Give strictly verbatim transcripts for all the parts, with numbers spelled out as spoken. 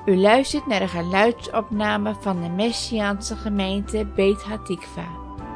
U luistert naar de geluidsopname van de Messiaanse gemeente Beit Hatikva.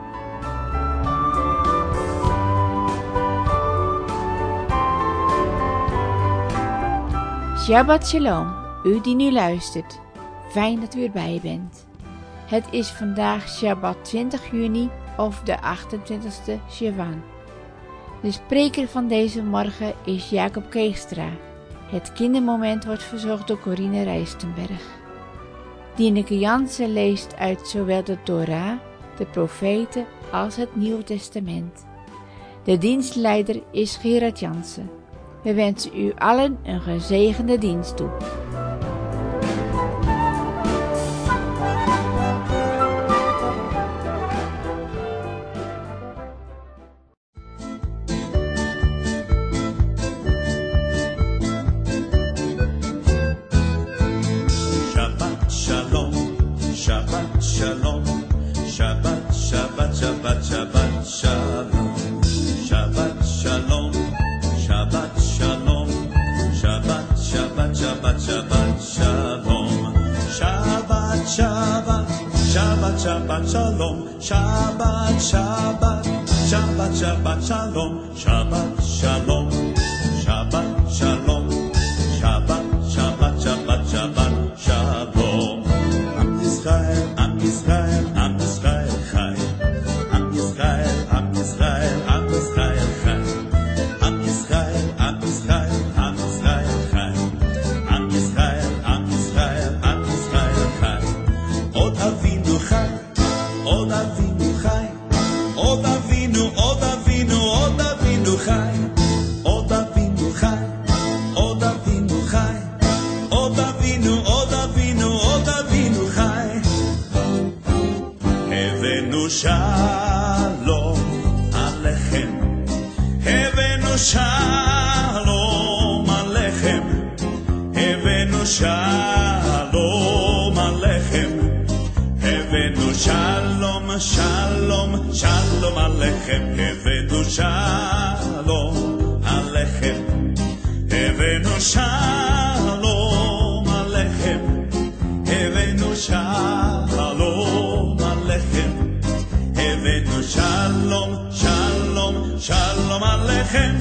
Shabbat Shalom, u die nu luistert. Fijn dat u erbij bent. Het is vandaag Shabbat twintig juni of de achtentwintigste Sivan. De spreker van deze morgen is Jacob Keegstra. Het kindermoment wordt verzorgd door Corine Rijstenberg. Dieneke Jansen leest uit zowel de Torah, de profeten als het Nieuwe Testament. De dienstleider is Gerard Jansen. We wensen u allen een gezegende dienst toe. Shabbat Shalom, Shabbat, Shabbat, Shabbat, Shabbat Shalom, Shabbat Shalom, Shabbat Shalom, Shabbat, Shabbat, Shabbat, Shabbat Shalom. Am Yisrael, Am Yisrael, Am Yisrael Chai. Am Yisrael, Am Yisrael, Am Yisrael Chai. Am Yisrael, Am Yisrael, Am Yisrael Chai. Am Yisrael, Am Yisrael, Am Yisrael Chai. Od Avinu Chai. Od Avinu Chai, Od Avinu, Od Avinu, Od Avinu Chai, Od Avinu Chai, Od Avinu Chai, Od Avinu, Od Avinu, Od Avinu Chai. Havenu Shalom Alechem, Havenu Shalom Alechem, Havenu Shalom Alechem. Havenu Shalom, Shalom, Shalom Alechem. Havenu Shalom Alechem. Havenu Shalom Alechem. Havenu Shalom Alechem. Havenu Shalom, Shalom, Shalom Alechem.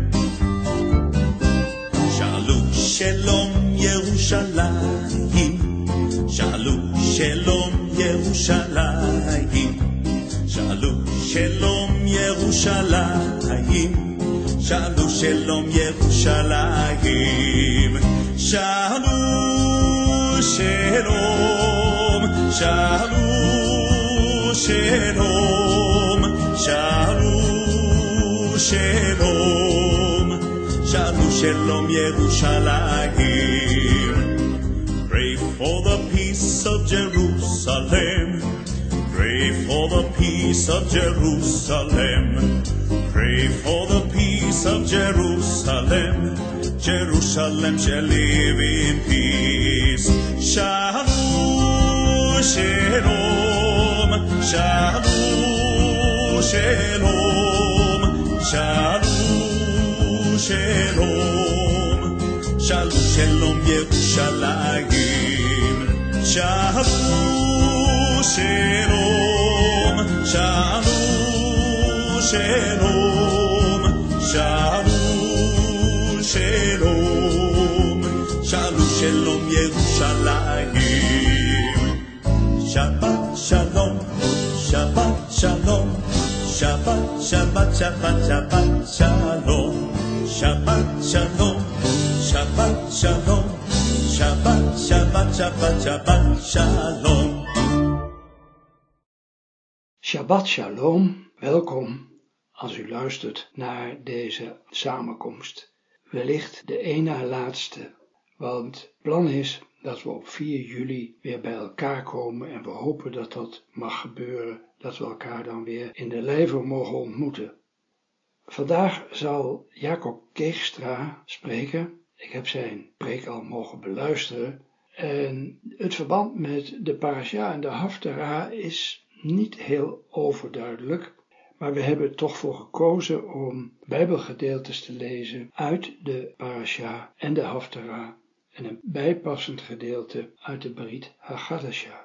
Shalu Shalom Yerushalayim. Shalu Shalom Yerushalayim, Shalu Shalom Yerushalayim, Shalu Shalom Yerushalayim, Shalu Shalom, Shalu Shalom, Shalu Shalom, Shalu Shalom Yerushalayim. Pray for the peace of Jerusalem. Pray for the peace of Jerusalem. Pray for the peace of Jerusalem. Jerusalem shall live in peace. Shalom, Shalom, Shalom, Shalom, Shalom, Shalom. Shalom, Shalom, Yerushalayim. Shalom, Shalom, Shalom, Shalom, Shalom, Shalom, Shalom, Shalom, Yerushalayim. Shabbat Shalom, Shabbat Shalom, Shabbat, Shabbat, Shabbat, Shabbat Shalom, Shabbat Shalom. Shabbat Shalom, Shabbat, Shabbat, Shabbat, Shabbat Shalom. Shabbat Shalom, welkom als u luistert naar deze samenkomst. Wellicht de ene na laatste, want het plan is dat we op vier juli weer bij elkaar komen en we hopen dat dat mag gebeuren, dat we elkaar dan weer in de lijve mogen ontmoeten. Vandaag zal Jacob Keegstra spreken. Ik heb zijn preek al mogen beluisteren en het verband met de parasha en de haftarah is niet heel overduidelijk, maar we hebben er toch voor gekozen om bijbelgedeeltes te lezen uit de parasha en de haftarah en een bijpassend gedeelte uit de Brit Haggadasha.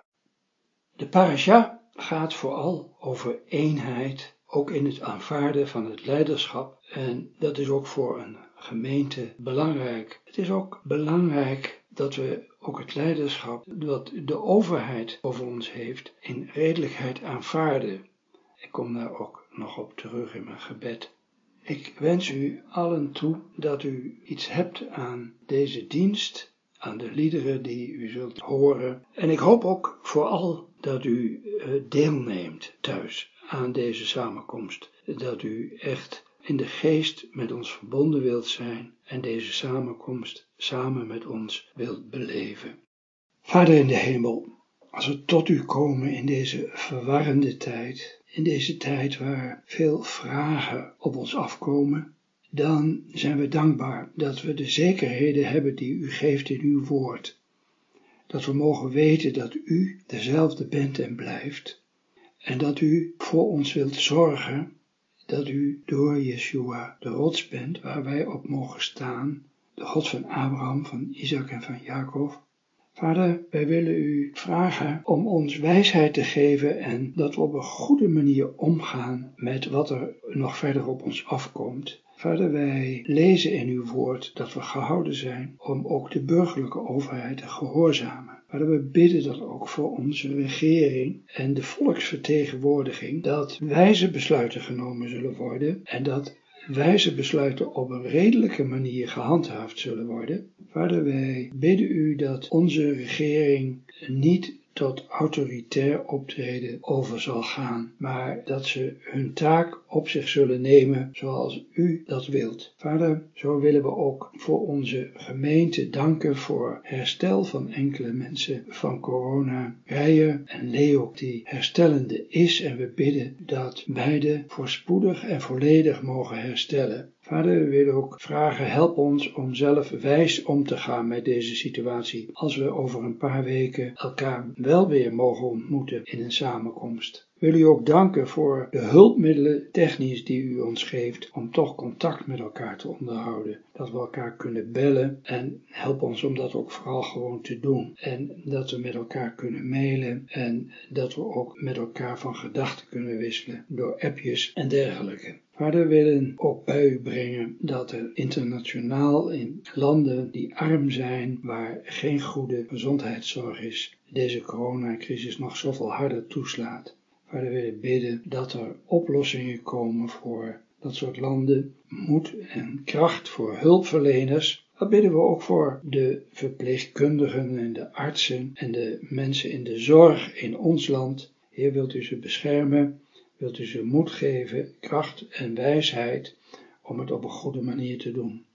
De parasha gaat vooral over eenheid, ook in het aanvaarden van het leiderschap. En dat is ook voor een gemeente belangrijk. Het is ook belangrijk dat we ook het leiderschap, wat de overheid over ons heeft, in redelijkheid aanvaarden. Ik kom daar ook nog op terug in mijn gebed. Ik wens u allen toe dat u iets hebt aan deze dienst, aan de liederen die u zult horen. En ik hoop ook vooral dat u deelneemt thuis aan deze samenkomst. Dat u echt in de geest met ons verbonden wilt zijn en deze samenkomst samen met ons wilt beleven. Vader in de hemel, als we tot u komen in deze verwarrende tijd, in deze tijd waar veel vragen op ons afkomen, dan zijn we dankbaar dat we de zekerheden hebben die u geeft in uw woord. Dat we mogen weten dat u dezelfde bent en blijft en dat u voor ons wilt zorgen, dat u door Yeshua de rots bent waar wij op mogen staan, de God van Abraham, van Isaac en van Jacob. Vader, wij willen u vragen om ons wijsheid te geven en dat we op een goede manier omgaan met wat er nog verder op ons afkomt. Vader, wij lezen in uw woord dat we gehouden zijn om ook de burgerlijke overheid te gehoorzamen. Vader, we bidden dat ook voor onze regering en de volksvertegenwoordiging, dat wijze besluiten genomen zullen worden en dat wijze besluiten op een redelijke manier gehandhaafd zullen worden. Vader, wij bidden u dat onze regering niet tot autoritair optreden over zal gaan, maar dat ze hun taak op zich zullen nemen zoals u dat wilt. Vader, zo willen we ook voor onze gemeente danken voor herstel van enkele mensen van corona. Rijer en Leo die herstellende is en we bidden dat beide voorspoedig en volledig mogen herstellen. Vader, we willen ook vragen, help ons om zelf wijs om te gaan met deze situatie, als we over een paar weken elkaar wel weer mogen ontmoeten in een samenkomst. We willen u ook danken voor de hulpmiddelen technisch die u ons geeft om toch contact met elkaar te onderhouden. Dat we elkaar kunnen bellen en help ons om dat ook vooral gewoon te doen. En dat we met elkaar kunnen mailen en dat we ook met elkaar van gedachten kunnen wisselen door appjes en dergelijke. Vader, we willen ook bij u brengen dat er internationaal in landen die arm zijn, waar geen goede gezondheidszorg is, deze coronacrisis nog zoveel harder toeslaat. Vader, we willen bidden dat er oplossingen komen voor dat soort landen, moed en kracht voor hulpverleners. Dat bidden we ook voor de verpleegkundigen en de artsen en de mensen in de zorg in ons land. Heer, wilt u ze beschermen? Wilt u ze moed geven, kracht en wijsheid om het op een goede manier te doen.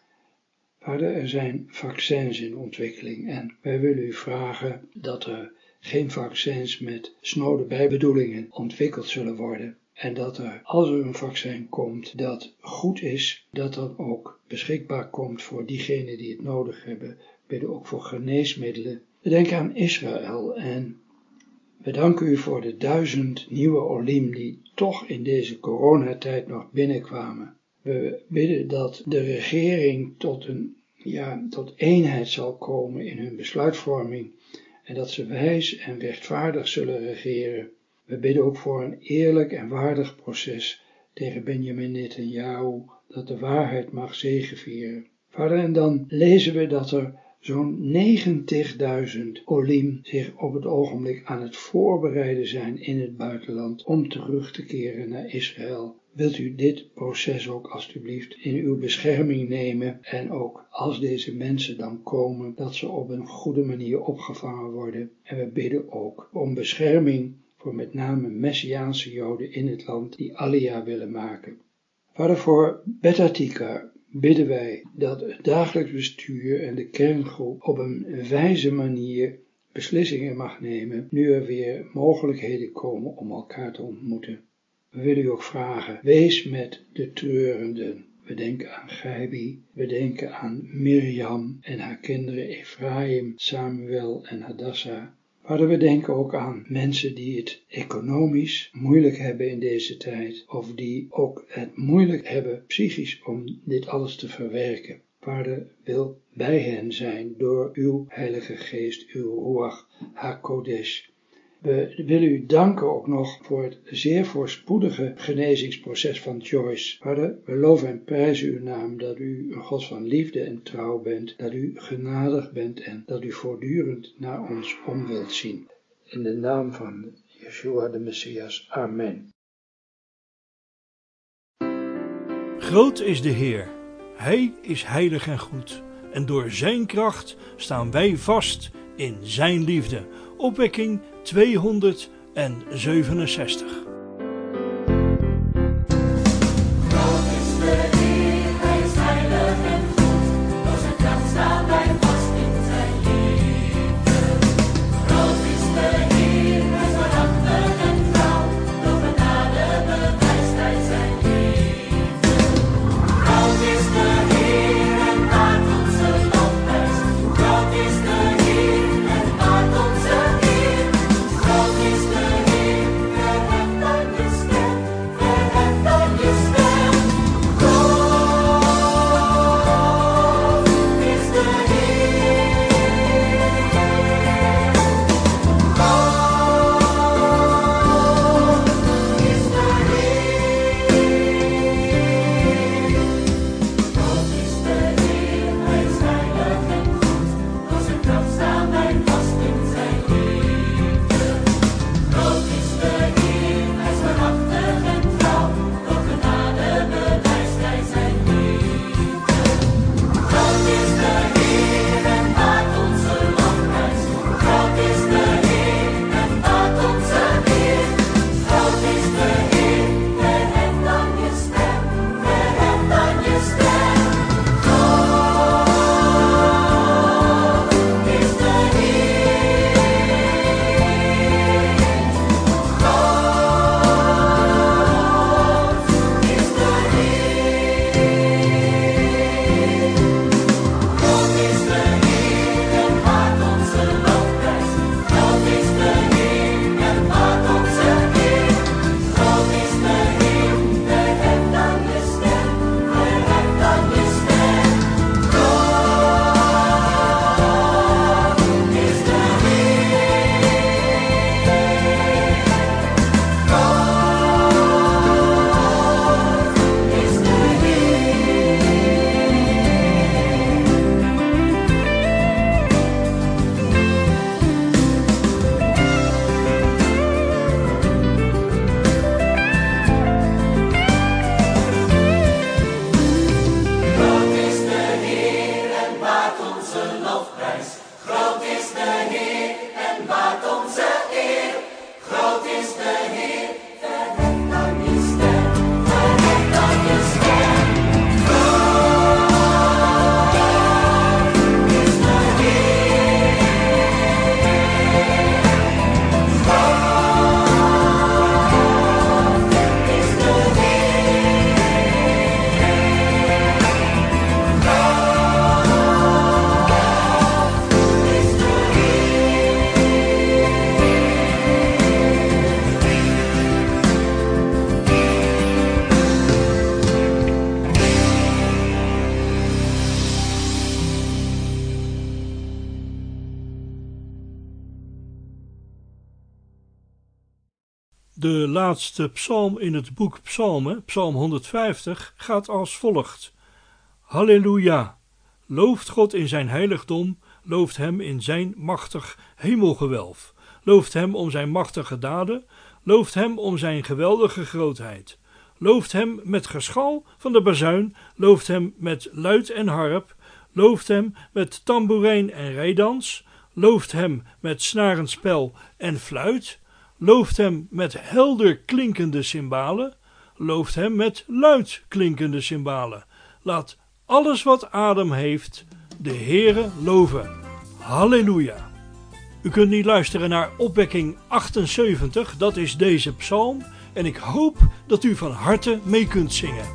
Vader, er zijn vaccins in ontwikkeling en wij willen u vragen dat er geen vaccins met snode bijbedoelingen ontwikkeld zullen worden. En dat er, als er een vaccin komt dat goed is, dat dat ook beschikbaar komt voor diegenen die het nodig hebben. We bidden ook voor geneesmiddelen. We denken aan Israël en we danken u voor de duizend nieuwe olim die toch in deze coronatijd nog binnenkwamen. We bidden dat de regering tot een, ja, tot eenheid zal komen in hun besluitvorming en dat ze wijs en rechtvaardig zullen regeren. We bidden ook voor een eerlijk en waardig proces tegen Benjamin Netanyahu, dat de waarheid mag zegevieren. Vader, en dan lezen we dat er zo'n negentigduizend olim zich op het ogenblik aan het voorbereiden zijn in het buitenland om terug te keren naar Israël. Wilt u dit proces ook alstublieft in uw bescherming nemen en ook als deze mensen dan komen, dat ze op een goede manier opgevangen worden. En we bidden ook om bescherming voor met name Messiaanse Joden in het land die Aliyah willen maken. Vader, voor Bet Hatikar bidden wij dat het dagelijks bestuur en de kerngroep op een wijze manier beslissingen mag nemen, nu er weer mogelijkheden komen om elkaar te ontmoeten. We willen u ook vragen, wees met de treurenden. We denken aan Gaibi, we denken aan Mirjam en haar kinderen Efraim, Samuel en Hadassa. Vader, we denken ook aan mensen die het economisch moeilijk hebben in deze tijd, of die ook het moeilijk hebben psychisch om dit alles te verwerken. Vader, wil bij hen zijn door uw Heilige Geest, uw Ruach HaKodesh. We willen u danken ook nog voor het zeer voorspoedige genezingsproces van Joyce. Vader, we loven en prijzen uw naam dat u een God van liefde en trouw bent, dat u genadig bent en dat u voortdurend naar ons om wilt zien. In de naam van Yeshua de Messias. Amen. Groot is de Heer, Hij is heilig en goed, en door Zijn kracht staan wij vast in Zijn liefde. Opwekking tweehonderdzevenenzestig. De laatste psalm in het boek Psalmen, Psalm honderdvijftig, gaat als volgt. Halleluja! Looft God in zijn heiligdom, looft hem in zijn machtig hemelgewelf. Looft hem om zijn machtige daden, looft hem om zijn geweldige grootheid. Looft hem met geschal van de bazuin, looft hem met luid en harp, looft hem met tamboerijn en rijdans, looft hem met snarenspel en fluit, looft hem met helder klinkende cymbalen, looft hem met luid klinkende cymbalen. Laat alles wat adem heeft de Heere loven. Halleluja! U kunt nu luisteren naar opwekking achtenzeventig, dat is deze psalm, en ik hoop dat u van harte mee kunt zingen.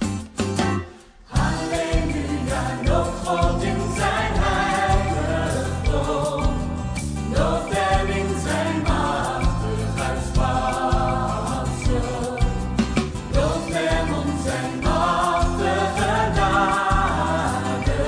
Halleluja, loof God in zijn heiligdom, loof hem in zijn machtig uitspansel, loof hem om zijn machtige daden,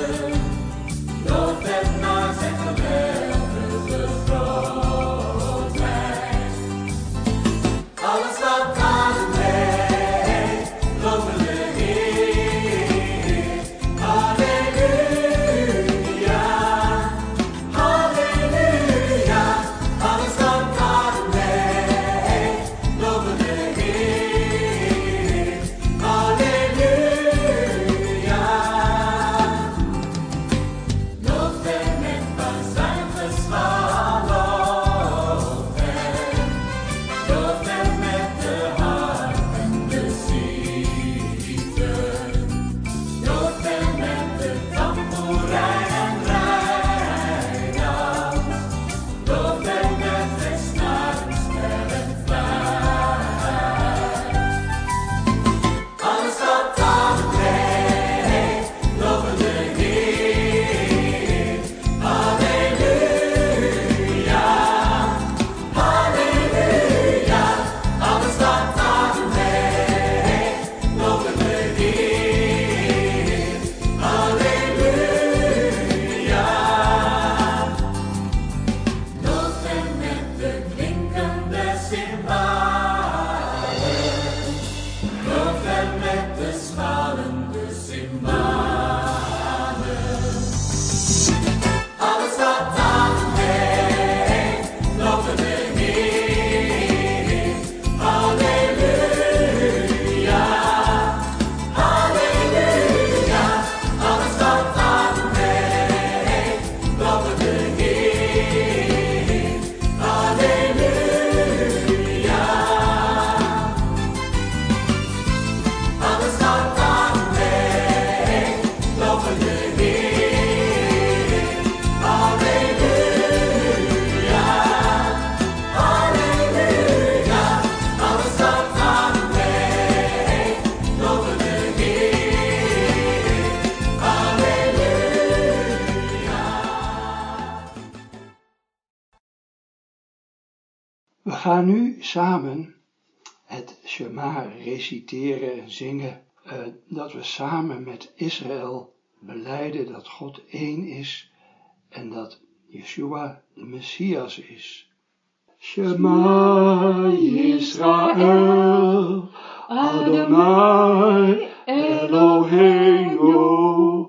gaan nu samen het Shema reciteren en zingen, uh, dat we samen met Israël belijden dat God één is en dat Yeshua de Messias is. Shema Yisrael, Adonai Eloheinu,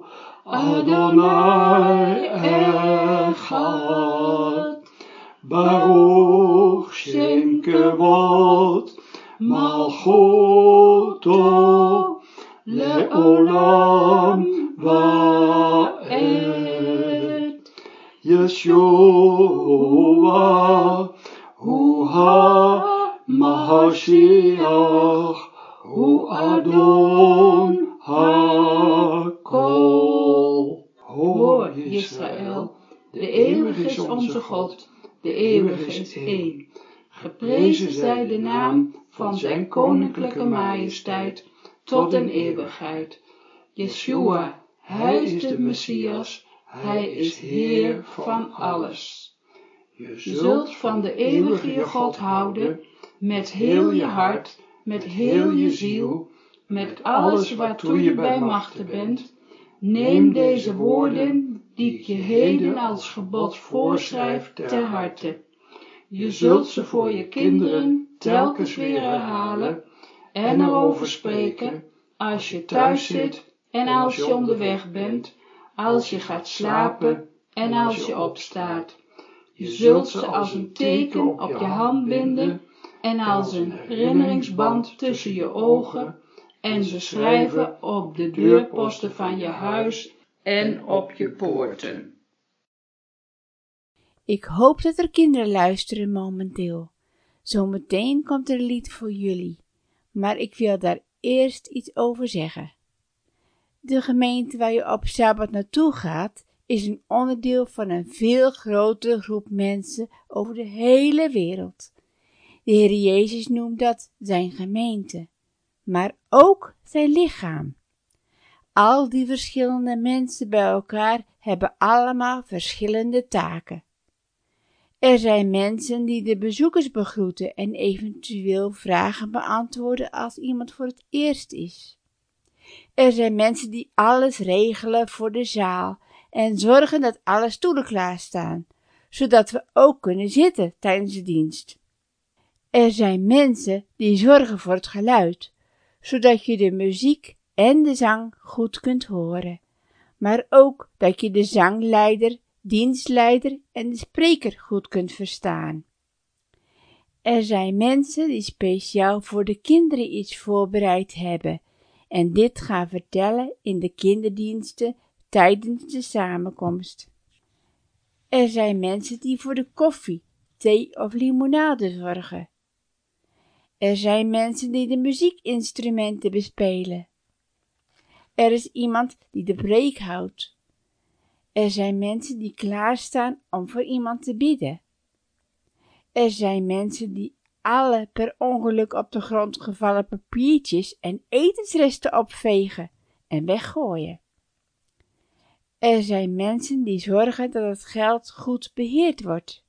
Adonai Echad, Baruch Shem Kevod, Malchuto, Leolam Va'ed, Yeshua, Hu HaMashiach, Hu Adon HaKol. Hoor, Israël, de eeuwige is onze God, de eeuwige is één. Geprezen zij de naam van zijn koninklijke majesteit tot in eeuwigheid. Yeshua, hij is de Messias, hij is Heer van alles. Je zult van de eeuwige je God houden, met heel je hart, met heel je ziel, met alles waartoe je bij machte bent. Neem deze woorden, die ik je heden als gebod voorschrijf, ter harte. Je zult ze voor je kinderen telkens weer herhalen en erover spreken, als je thuis zit en als je onderweg bent, als je gaat slapen en als je opstaat. Je zult ze als een teken op je hand binden en als een herinneringsband tussen je ogen en ze schrijven op de deurposten van je huis en op je poorten. Ik hoop dat er kinderen luisteren momenteel. Zometeen komt er een lied voor jullie, maar ik wil daar eerst iets over zeggen. De gemeente waar je op Sabbat naartoe gaat, is een onderdeel van een veel grotere groep mensen over de hele wereld. De Heer Jezus noemt dat zijn gemeente, maar ook zijn lichaam. Al die verschillende mensen bij elkaar hebben allemaal verschillende taken. Er zijn mensen die de bezoekers begroeten en eventueel vragen beantwoorden als iemand voor het eerst is. Er zijn mensen die alles regelen voor de zaal en zorgen dat alle stoelen klaarstaan, zodat we ook kunnen zitten tijdens de dienst. Er zijn mensen die zorgen voor het geluid, zodat je de muziek en de zang goed kunt horen, maar ook dat je de zangleider, dienstleider en de spreker goed kunt verstaan. Er zijn mensen die speciaal voor de kinderen iets voorbereid hebben en dit gaan vertellen in de kinderdiensten tijdens de samenkomst. Er zijn mensen die voor de koffie, thee of limonade zorgen. Er zijn mensen die de muziekinstrumenten bespelen. Er is iemand die de preek houdt. Er zijn mensen die klaarstaan om voor iemand te bidden. Er zijn mensen die alle per ongeluk op de grond gevallen papiertjes en etensresten opvegen en weggooien. Er zijn mensen die zorgen dat het geld goed beheerd wordt.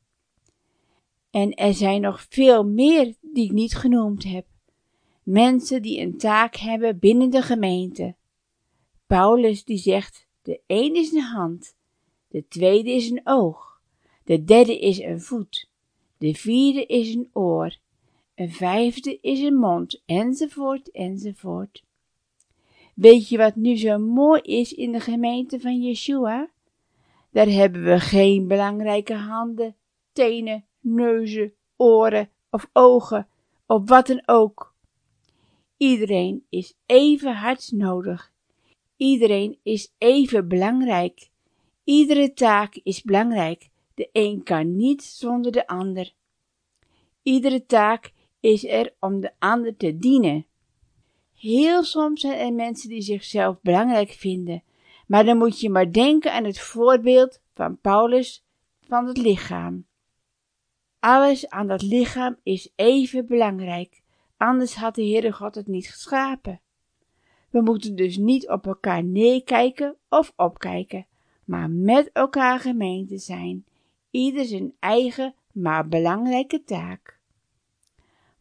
En er zijn nog veel meer die ik niet genoemd heb. Mensen die een taak hebben binnen de gemeente. Paulus die zegt, de een is een hand, de tweede is een oog, de derde is een voet, de vierde is een oor, een vijfde is een mond, enzovoort, enzovoort. Weet je wat nu zo mooi is in de gemeente van Yeshua? Daar hebben we geen belangrijke handen, tenen, neuzen, oren of ogen, of wat dan ook. Iedereen is even hard nodig. Iedereen is even belangrijk. Iedere taak is belangrijk. De een kan niet zonder de ander. Iedere taak is er om de ander te dienen. Heel soms zijn er mensen die zichzelf belangrijk vinden, maar dan moet je maar denken aan het voorbeeld van Paulus van het lichaam. Alles aan dat lichaam is even belangrijk, anders had de Heere God het niet geschapen. We moeten dus niet op elkaar neerkijken of opkijken, maar met elkaar gemeente zijn, ieder zijn eigen, maar belangrijke taak.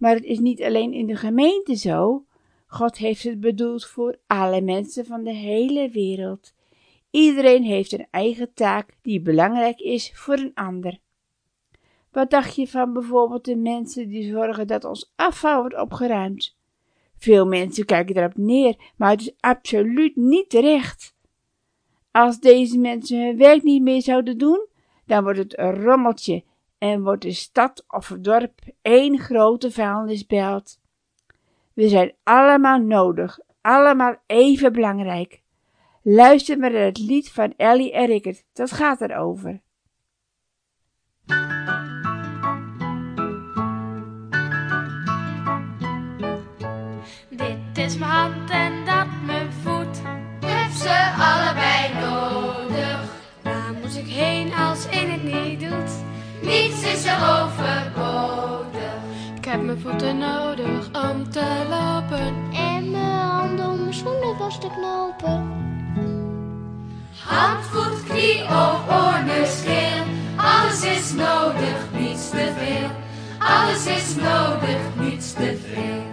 Maar het is niet alleen in de gemeente zo. God heeft het bedoeld voor alle mensen van de hele wereld. Iedereen heeft een eigen taak die belangrijk is voor een ander. Wat dacht je van bijvoorbeeld de mensen die zorgen dat ons afval wordt opgeruimd? Veel mensen kijken daarop neer, maar het is absoluut niet terecht. Als deze mensen hun werk niet meer zouden doen, dan wordt het een rommeltje en wordt de stad of het dorp één grote vuilnisbelt. We zijn allemaal nodig, allemaal even belangrijk. Luister maar naar het lied van Ellie en Rickert, dat gaat erover. Dit is mijn hand en dat mijn voet. Heb ze allebei nodig. Waar moet ik heen als één het niet doet? Niets is er overbodig. Ik heb mijn voeten nodig om te lopen. En mijn handen om mijn schoenen vast te knopen. Hand, voet, knie, oog, oor, neus, keel. Alles is nodig, niets te veel. Alles is nodig, niets te veel.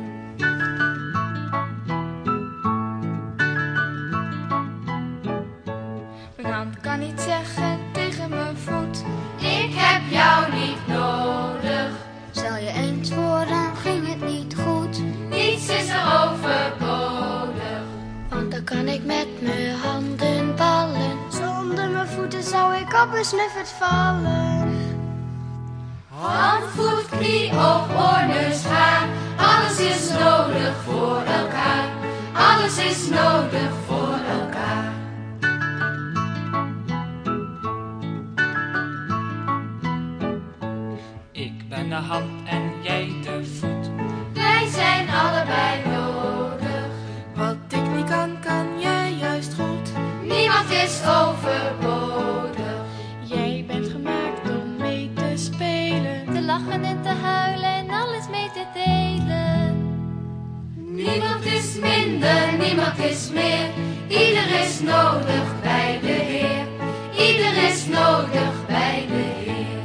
Mijn hand kan niet zeggen tegen mijn voet: ik heb jou niet nodig. Stel je eens voor, dan ging het niet goed. Niets is er overbodig. Want dan kan ik met mijn handen ballen. Zonder mijn voeten zou ik op een snuffert vallen. Hand, voet, knie, oog, oor, neus, haar. Alles is nodig voor elkaar. Alles is nodig voor elkaar. Ik ben de hand en jij de voet. Wij zijn allebei nodig. Wat ik niet kan, kan jij juist goed. Niemand is overbodig. Jij bent gemaakt om mee te spelen, te lachen en te huilen en alles mee te delen. Niemand is minder, niemand is meer. Ieder is nodig bij de Heer. Ieder is nodig bij de Heer.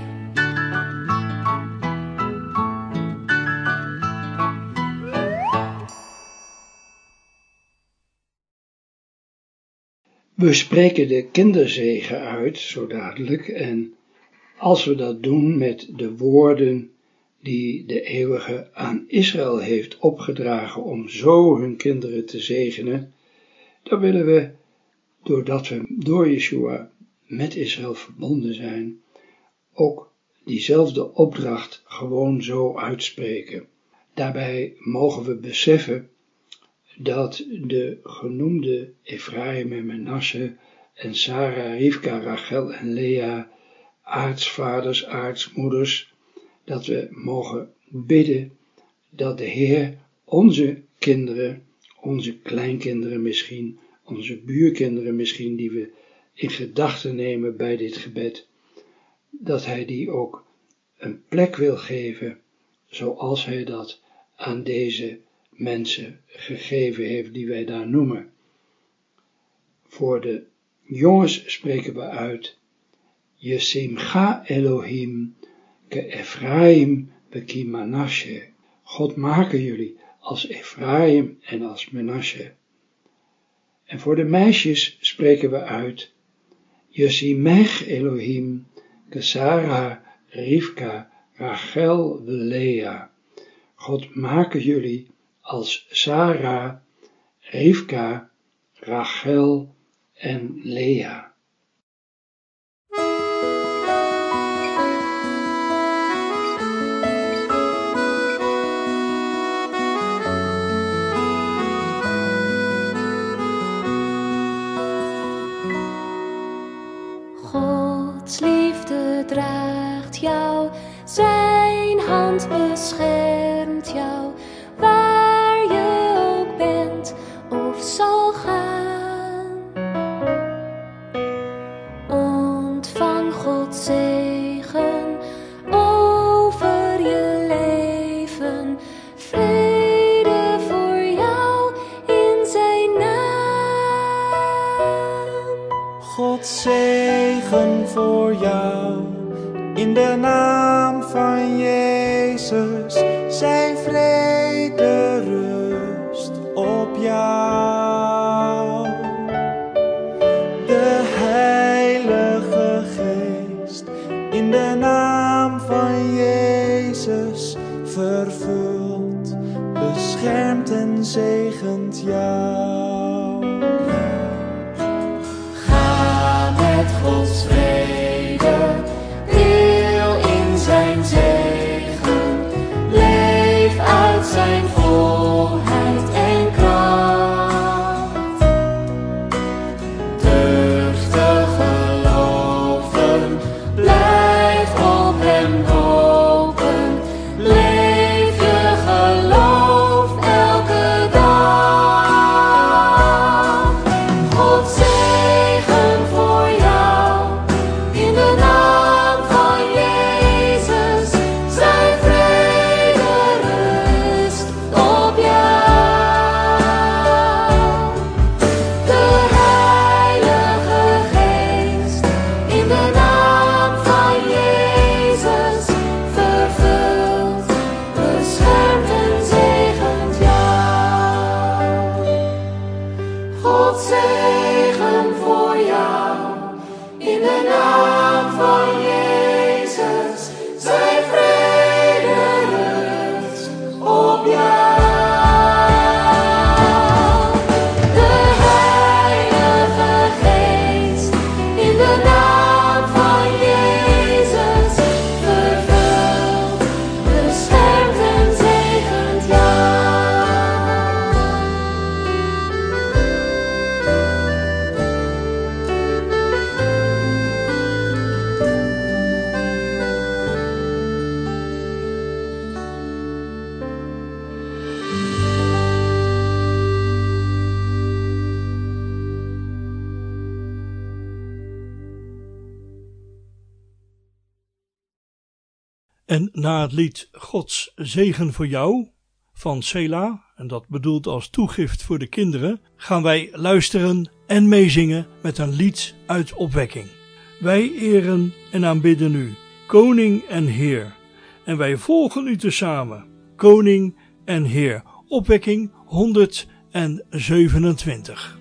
We spreken de kinderzegen uit, zo dadelijk, en als we dat doen met de woorden die de Eeuwige aan Israël heeft opgedragen om zo hun kinderen te zegenen, dan willen we, doordat we door Yeshua met Israël verbonden zijn, ook diezelfde opdracht gewoon zo uitspreken. Daarbij mogen we beseffen dat de genoemde Efraïm en Manasse en Sarah, Rivka, Rachel en Lea, aartsvaders, aartsmoeders, dat we mogen bidden dat de Heer onze kinderen, onze kleinkinderen misschien, onze buurkinderen misschien, die we in gedachten nemen bij dit gebed, dat Hij die ook een plek wil geven, zoals Hij dat aan deze mensen gegeven heeft die wij daar noemen. Voor de jongens spreken we uit: Yesimcha Elohim ke Efraim beki Manasseh. God maken jullie als Efraim en als Manasseh. En voor de meisjes spreken we uit: Yesimech Elohim ke Sarah, Rivka, Rachel, Lea. God maken jullie als Sarah, Rivka, Rachel en Lea. Gods liefde draagt jou, zijn hand beschermt jou. Waar je ook bent of zal gaan, ontvang Gods zegen over je leven. Vrede voor jou in zijn naam. Gods zegen voor jou in de naam van Jezus, zijn vrede En na het lied Gods zegen voor jou van Selah, en dat bedoeld als toegift voor de kinderen, gaan wij luisteren en meezingen met een lied uit opwekking. Wij eren en aanbidden u, Koning en Heer, en wij volgen u tezamen, Koning en Heer. Opwekking honderdzevenentwintig.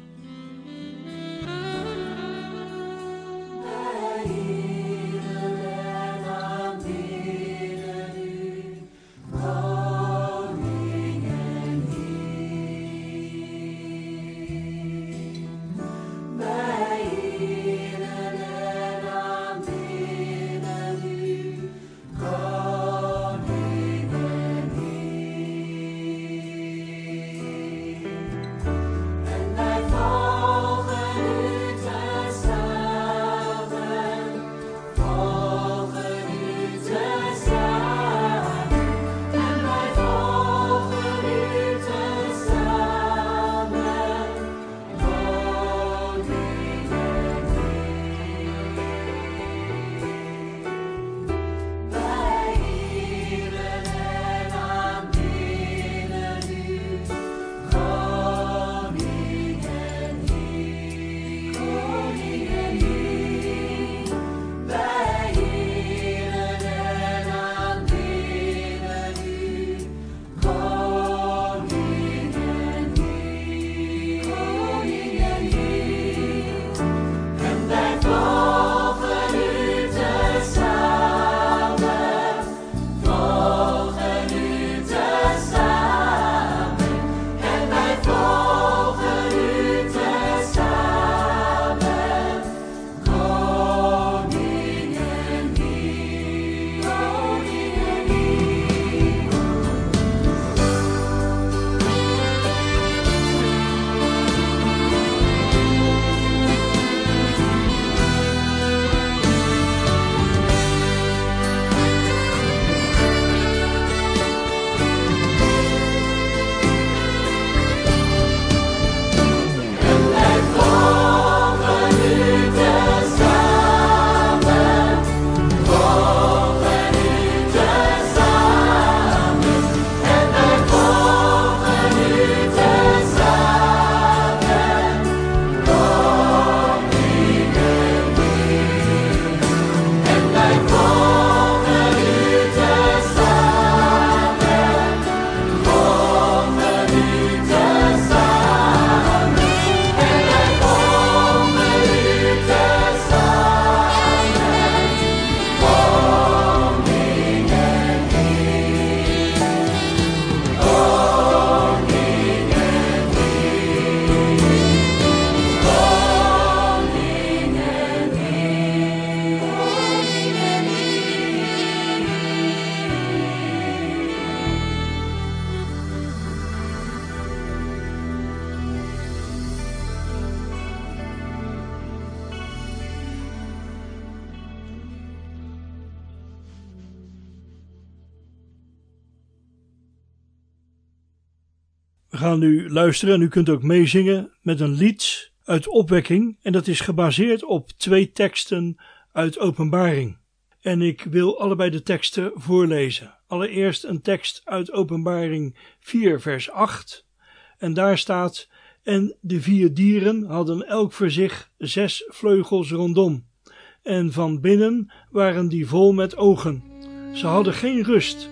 We gaan nu luisteren en u kunt ook meezingen met een lied uit opwekking en dat is gebaseerd op twee teksten uit Openbaring. En ik wil allebei de teksten voorlezen. Allereerst een tekst uit Openbaring vier vers acht en daar staat: en de vier dieren hadden elk voor zich zes vleugels rondom en van binnen waren die vol met ogen. Ze hadden geen rust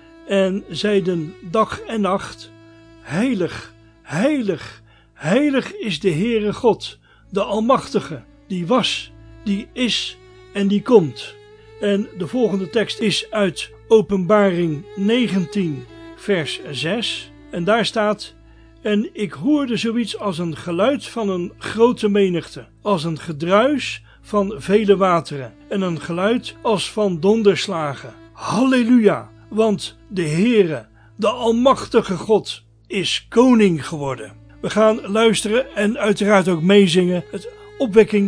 en zeiden dag en nacht: heilig, heilig, heilig is de Heere God, de Almachtige, die was, die is en die komt. En de volgende tekst is uit Openbaring negentien vers zes en daar staat: en ik hoorde zoiets als een geluid van een grote menigte, als een gedruis van vele wateren en een geluid als van donderslagen. Halleluja, want de Heere, de Almachtige God, is koning geworden. We gaan luisteren en uiteraard ook meezingen het opwekking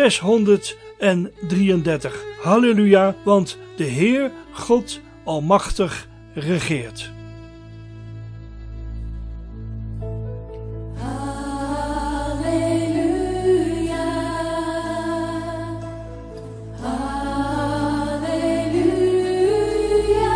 zeshonderddrieëndertig. Halleluja, want de Heer God Almachtig regeert. Halleluja, halleluja.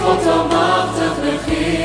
God almachtig regeert.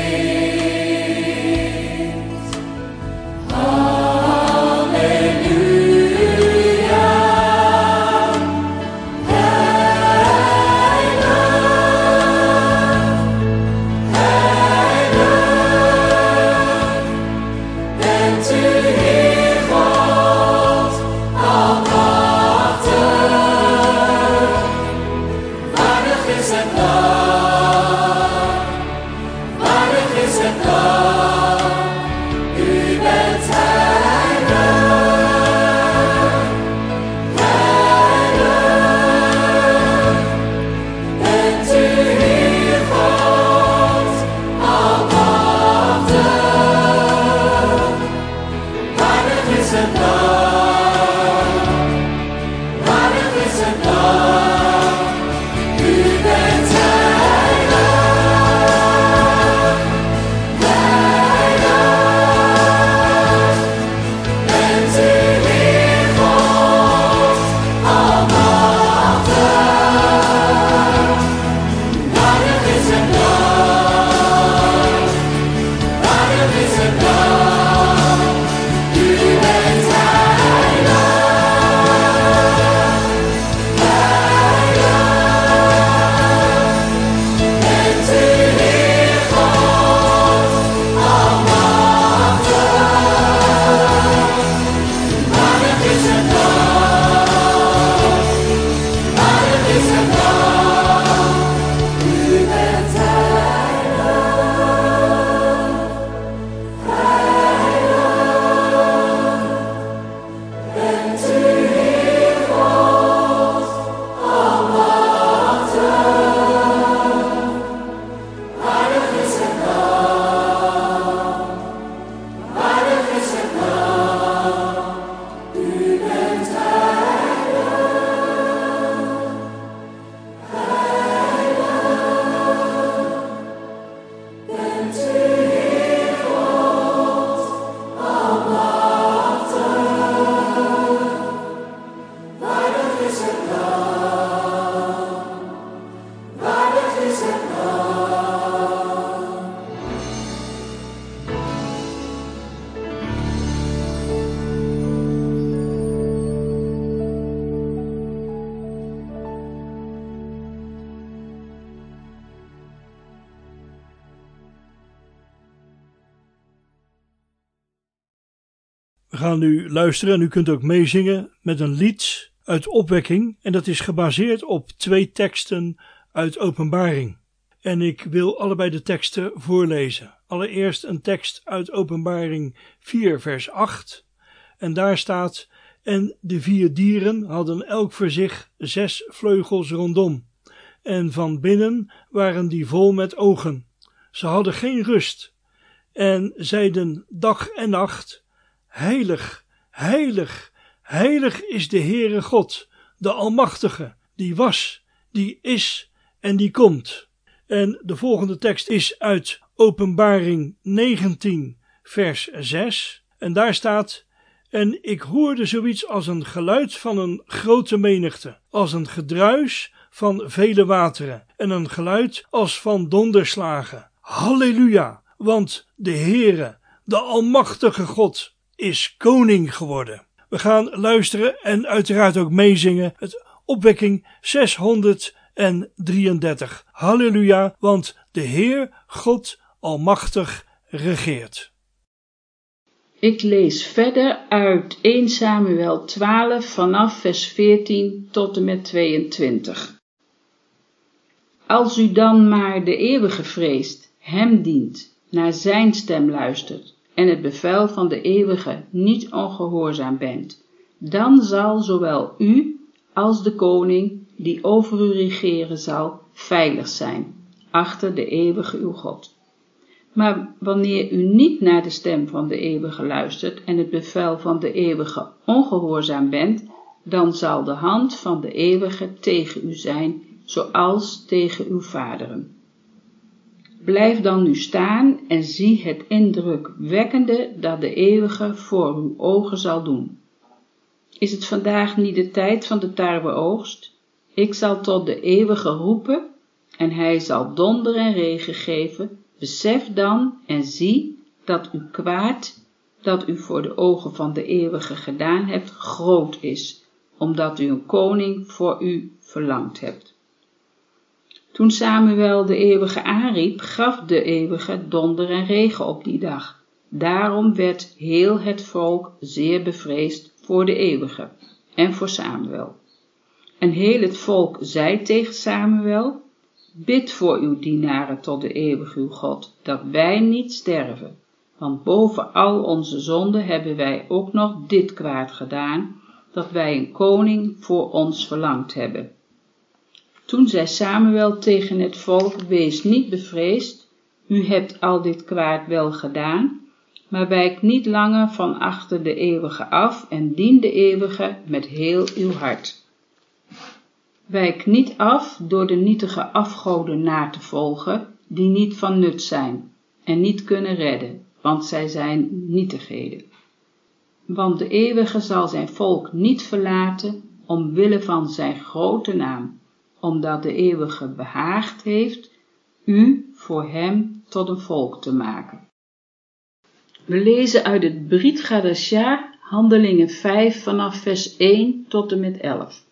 We gaan nu luisteren en u kunt ook meezingen met een lied uit Opwekking en dat is gebaseerd op twee teksten uit Openbaring. En ik wil allebei de teksten voorlezen. Allereerst een tekst uit Openbaring vier vers acht en daar staat: en de vier dieren hadden elk voor zich zes vleugels rondom en van binnen waren die vol met ogen. Ze hadden geen rust en zeiden dag en nacht: heilig, heilig, heilig is de Heere God, de Almachtige, die was, die is en die komt. En de volgende tekst is uit Openbaring negentien vers zes en daar staat: en ik hoorde zoiets als een geluid van een grote menigte, als een gedruis van vele wateren en een geluid als van donderslagen. Halleluja, want de Heere, de Almachtige God, is koning geworden. We gaan luisteren en uiteraard ook meezingen het Opwekking zeshonderddrieëndertig. Halleluja, want de Heer God Almachtig regeert. Ik lees verder uit eerste Samuel twaalf vanaf vers veertien tot en met tweeëntwintig. Als u dan maar de Eeuwige vreest, hem dient, naar zijn stem luistert en het bevel van de Eeuwige niet ongehoorzaam bent, dan zal zowel u als de koning die over u regeren zal, veilig zijn, achter de Eeuwige uw God. Maar wanneer u niet naar de stem van de Eeuwige luistert en het bevel van de Eeuwige ongehoorzaam bent, dan zal de hand van de Eeuwige tegen u zijn, zoals tegen uw vaderen. Blijf dan nu staan en zie het indrukwekkende dat de Eeuwige voor uw ogen zal doen. Is het vandaag niet de tijd van de tarweoogst? Ik zal tot de Eeuwige roepen, en hij zal donder en regen geven. Besef dan en zie dat uw kwaad, dat u voor de ogen van de Eeuwige gedaan hebt, groot is, omdat u een koning voor u verlangd hebt. Toen Samuel de Eeuwige aanriep, gaf de Eeuwige donder en regen op die dag. Daarom werd heel het volk zeer bevreesd voor de Eeuwige en voor Samuel. En heel het volk zei tegen Samuel: bid voor uw dienaren tot de Eeuwige uw God, dat wij niet sterven. Want boven al onze zonden hebben wij ook nog dit kwaad gedaan, dat wij een koning voor ons verlangd hebben. Toen zei Samuel tegen het volk: wees niet bevreesd, u hebt al dit kwaad wel gedaan, maar wijk niet langer van achter de Eeuwige af en dien de Eeuwige met heel uw hart. Wijk niet af door de nietige afgoden na te volgen, die niet van nut zijn en niet kunnen redden, want zij zijn nietigheden. Want de Eeuwige zal zijn volk niet verlaten, omwille van zijn grote naam, omdat de Eeuwige behaagd heeft u voor hem tot een volk te maken. We lezen uit het Brit Hadashah, Handelingen vijf, vanaf vers één tot en met elf.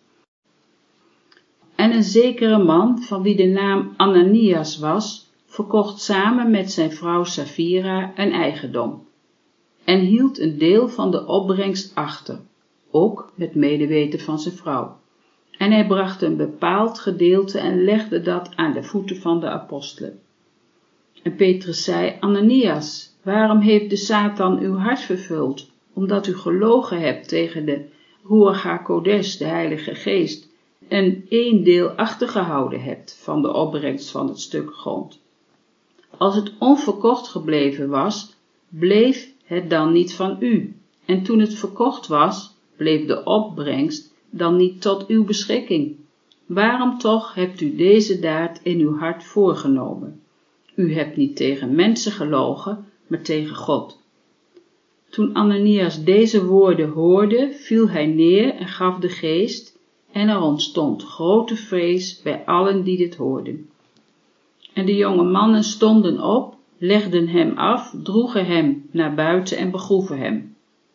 En een zekere man, van wie de naam Ananias was, verkocht samen met zijn vrouw Safira een eigendom en hield een deel van de opbrengst achter, ook met medeweten van zijn vrouw. En hij bracht een bepaald gedeelte en legde dat aan de voeten van de apostelen. En Petrus zei: Ananias, waarom heeft de Satan uw hart vervuld, omdat u gelogen hebt tegen de Ruach HaKodesh, de Heilige Geest, en één deel achtergehouden hebt van de opbrengst van het stuk grond? Als het onverkocht gebleven was, bleef het dan niet van u, en toen het verkocht was, bleef de opbrengst dan niet tot uw beschikking. Waarom toch hebt u deze daad in uw hart voorgenomen? U hebt niet tegen mensen gelogen, maar tegen God. Toen Ananias deze woorden hoorde, viel hij neer en gaf de geest, en er ontstond grote vrees bij allen die dit hoorden. En de jonge mannen stonden op, legden hem af, droegen hem naar buiten en begroeven hem.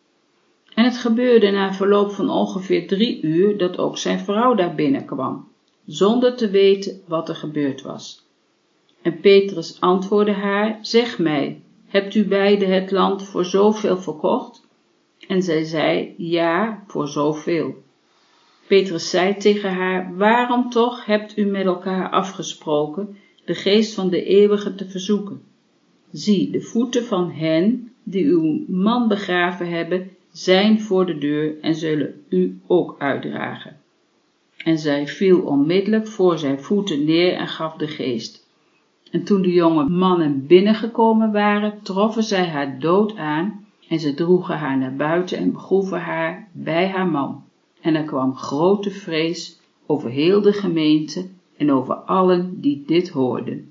En het gebeurde na verloop van ongeveer drie uur dat ook zijn vrouw daar binnenkwam, zonder te weten wat er gebeurd was. En Petrus antwoordde haar: zeg mij, hebt u beiden het land voor zoveel verkocht? En zij zei: ja, voor zoveel. Petrus zei tegen haar: waarom toch hebt u met elkaar afgesproken de geest van de Eeuwige te verzoeken? Zie, de voeten van hen die uw man begraven hebben, zijn voor de deur en zullen u ook uitdragen. En zij viel onmiddellijk voor zijn voeten neer en gaf de geest. En toen de jonge mannen binnengekomen waren, troffen zij haar dood aan en ze droegen haar naar buiten en begroeven haar bij haar man. En er kwam grote vrees over heel de gemeente en over allen die dit hoorden.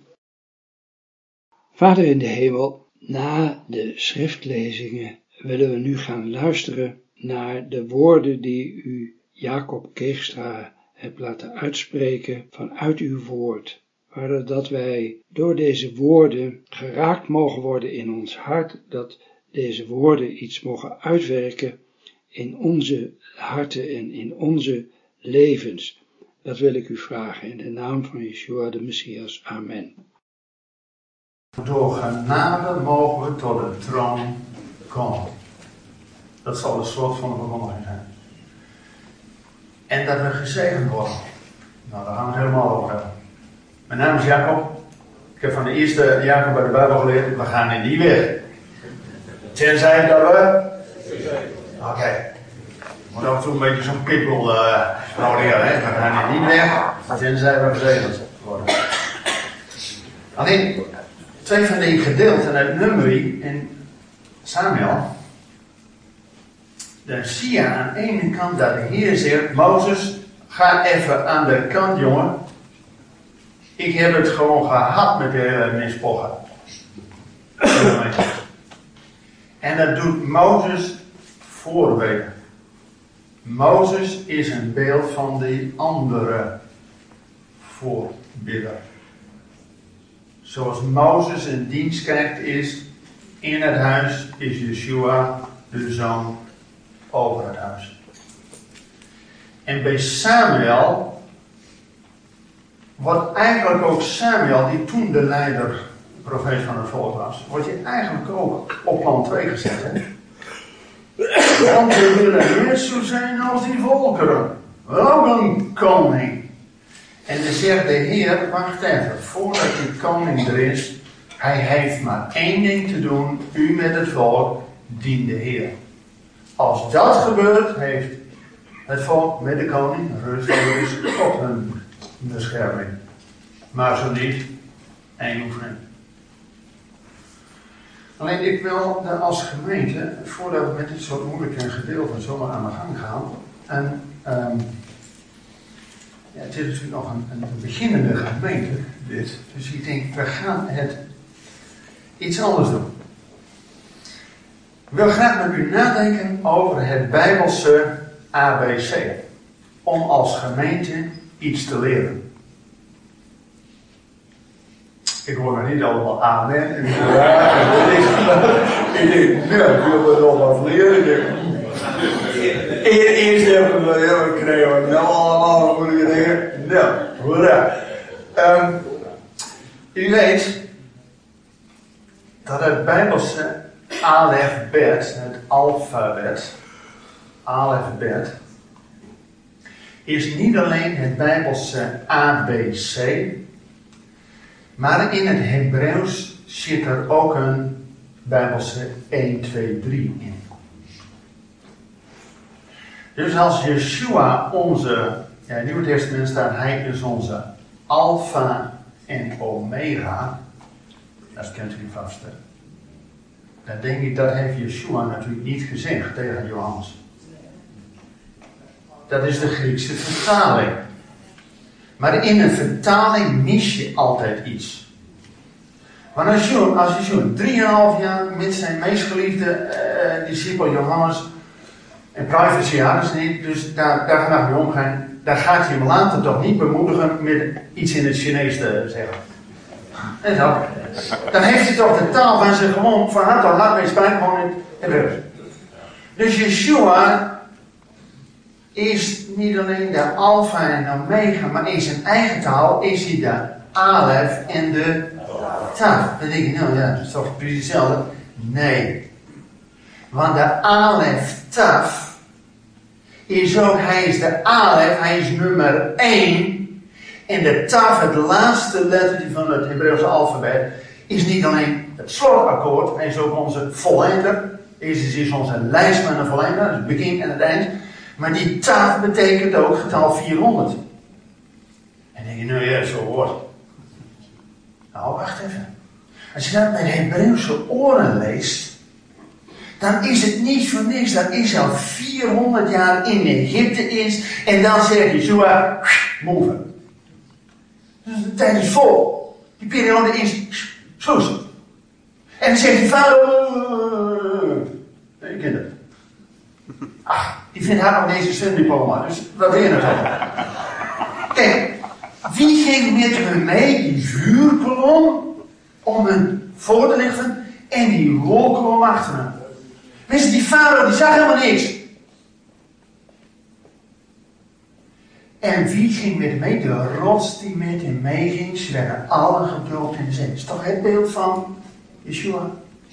Vader in de hemel, na de schriftlezingen willen we nu gaan luisteren naar de woorden die u Jacob Keegstra hebt laten uitspreken vanuit uw woord. Vader, dat wij door deze woorden geraakt mogen worden in ons hart, dat deze woorden iets mogen uitwerken in onze harten en in onze levens. Dat wil ik u vragen in de naam van Yeshua de Messias. Amen. Door genade mogen we tot de troon komen. Dat zal het slot van de verkondiging zijn. En dat we gezegend worden. Nou, daar gaan we het helemaal over hebben. Mijn naam is Jacob. Ik heb van de eerste Jacob bij de Bijbel geleerd: we gaan in die weg. Tenzij dat we... Oké. Okay. Moet af en toe een beetje zo'n pippel uh, houden, hè. We gaan in die weg. Tenzij we gezegend worden. Alleen, twee van die gedeelten uit Numeri en Samuel. Dan zie je aan de ene kant dat de Heer zegt: Mozes, ga even aan de kant, jongen. Ik heb het gewoon gehad met de hele mispochen. En dat doet Mozes voorwege. Mozes is een beeld van die andere voorbidder. Zoals Mozes een dienstknecht is in het huis, is Yeshua de zoon over het huis. En bij Samuel wordt eigenlijk ook Samuel, die toen de leider, profeet van het volk was, wordt je eigenlijk ook op plan twee gezet. Hè? Want we willen net zo zijn als die volkeren. Wel een koning. En dan zegt de Heer, wacht even, voordat die koning er is, hij heeft maar één ding te doen, u met het volk, dien de Heer. Als dat gebeurt, heeft het volk met de koning rust op hun bescherming. Maar zo niet, één oefening. Alleen ik wil dan als gemeente, voordat we met dit soort moeilijke gedeelten zomaar aan de gang gaan, en um, ja, het is natuurlijk nog een, een beginnende gemeente, dit. Dus ik denk, we gaan het iets anders doen. Ik wil graag met u nadenken over het Bijbelse A B C. Om als gemeente iets te leren. Ik hoor nog niet allemaal amen. En ja, ik denk, nou, ik wil er nog wat leren. Eerst hebben we heel gekregen, nou allemaal moeilijke dingen. Nou, hoera. Um, u weet dat het Bijbelse alefbet, het alfabet, alefbet, is niet alleen het Bijbelse A B C, maar in het Hebreeuws zit er ook een Bijbelse één, twee, drie in. Dus als Yeshua onze, ja, in het Nieuwe Testament staat, hij is onze Alpha en Omega, dat kent u vast, hè? Dan denk ik, dat heeft Yeshua natuurlijk niet gezegd tegen Johannes. Dat is de Griekse vertaling. Maar in een vertaling mis je altijd iets. Maar als Yeshua, als Yeshua drieënhalf jaar met zijn meest geliefde uh, discipel Johannes, en privacy hadden ze niet, dus daar, daar mag je omgaan. Daar gaat je hem later toch niet bemoedigen met iets in het Chinees te zeggen. En dan, dan heeft hij toch de taal van zijn gewoon van harte al laat mee spijt gewoon in het Hebreeuws. Dus Yeshua is niet alleen de Alpha en Omega, maar in zijn eigen taal is hij de Alef en de Taf. Dan denk je, nou ja, dat is toch precies hetzelfde? Nee. Want de Alef Taf is ook, hij is de Alef, hij is nummer één. En de Taf, het laatste lettertje van het Hebreeuwse alfabet, is niet alleen het slotakkoord, hij is ook onze volleinder. Jezus is onze lijstman en volleinder, dus het begin en het eind. Maar die Taf betekent ook getal vierhonderd. En dan denk je, nou ja, zo hoort. Nou, wacht even. Als je dat met Hebreeuwse oren leest, dan is het niet voor niks dat Israël vierhonderd jaar in Egypte is. En dan zegt Yeshua, move. Dus de tijd is vol. Die periode is sloes. En dan zegt die vader, je kent het. Ach, die vindt haar nog deze zwemdiploma, dus wat wil je nou dan? Kijk, wie ging met hem mee, die vuurkolom, om hem voor te lichten, en die wolkolom achter hem? Mensen, die vader, die zag helemaal niks. En wie ging met hem mee? De rots die met hem meeging, ze werden allen gedoopt in de zee. Dat is toch het beeld van Yeshua?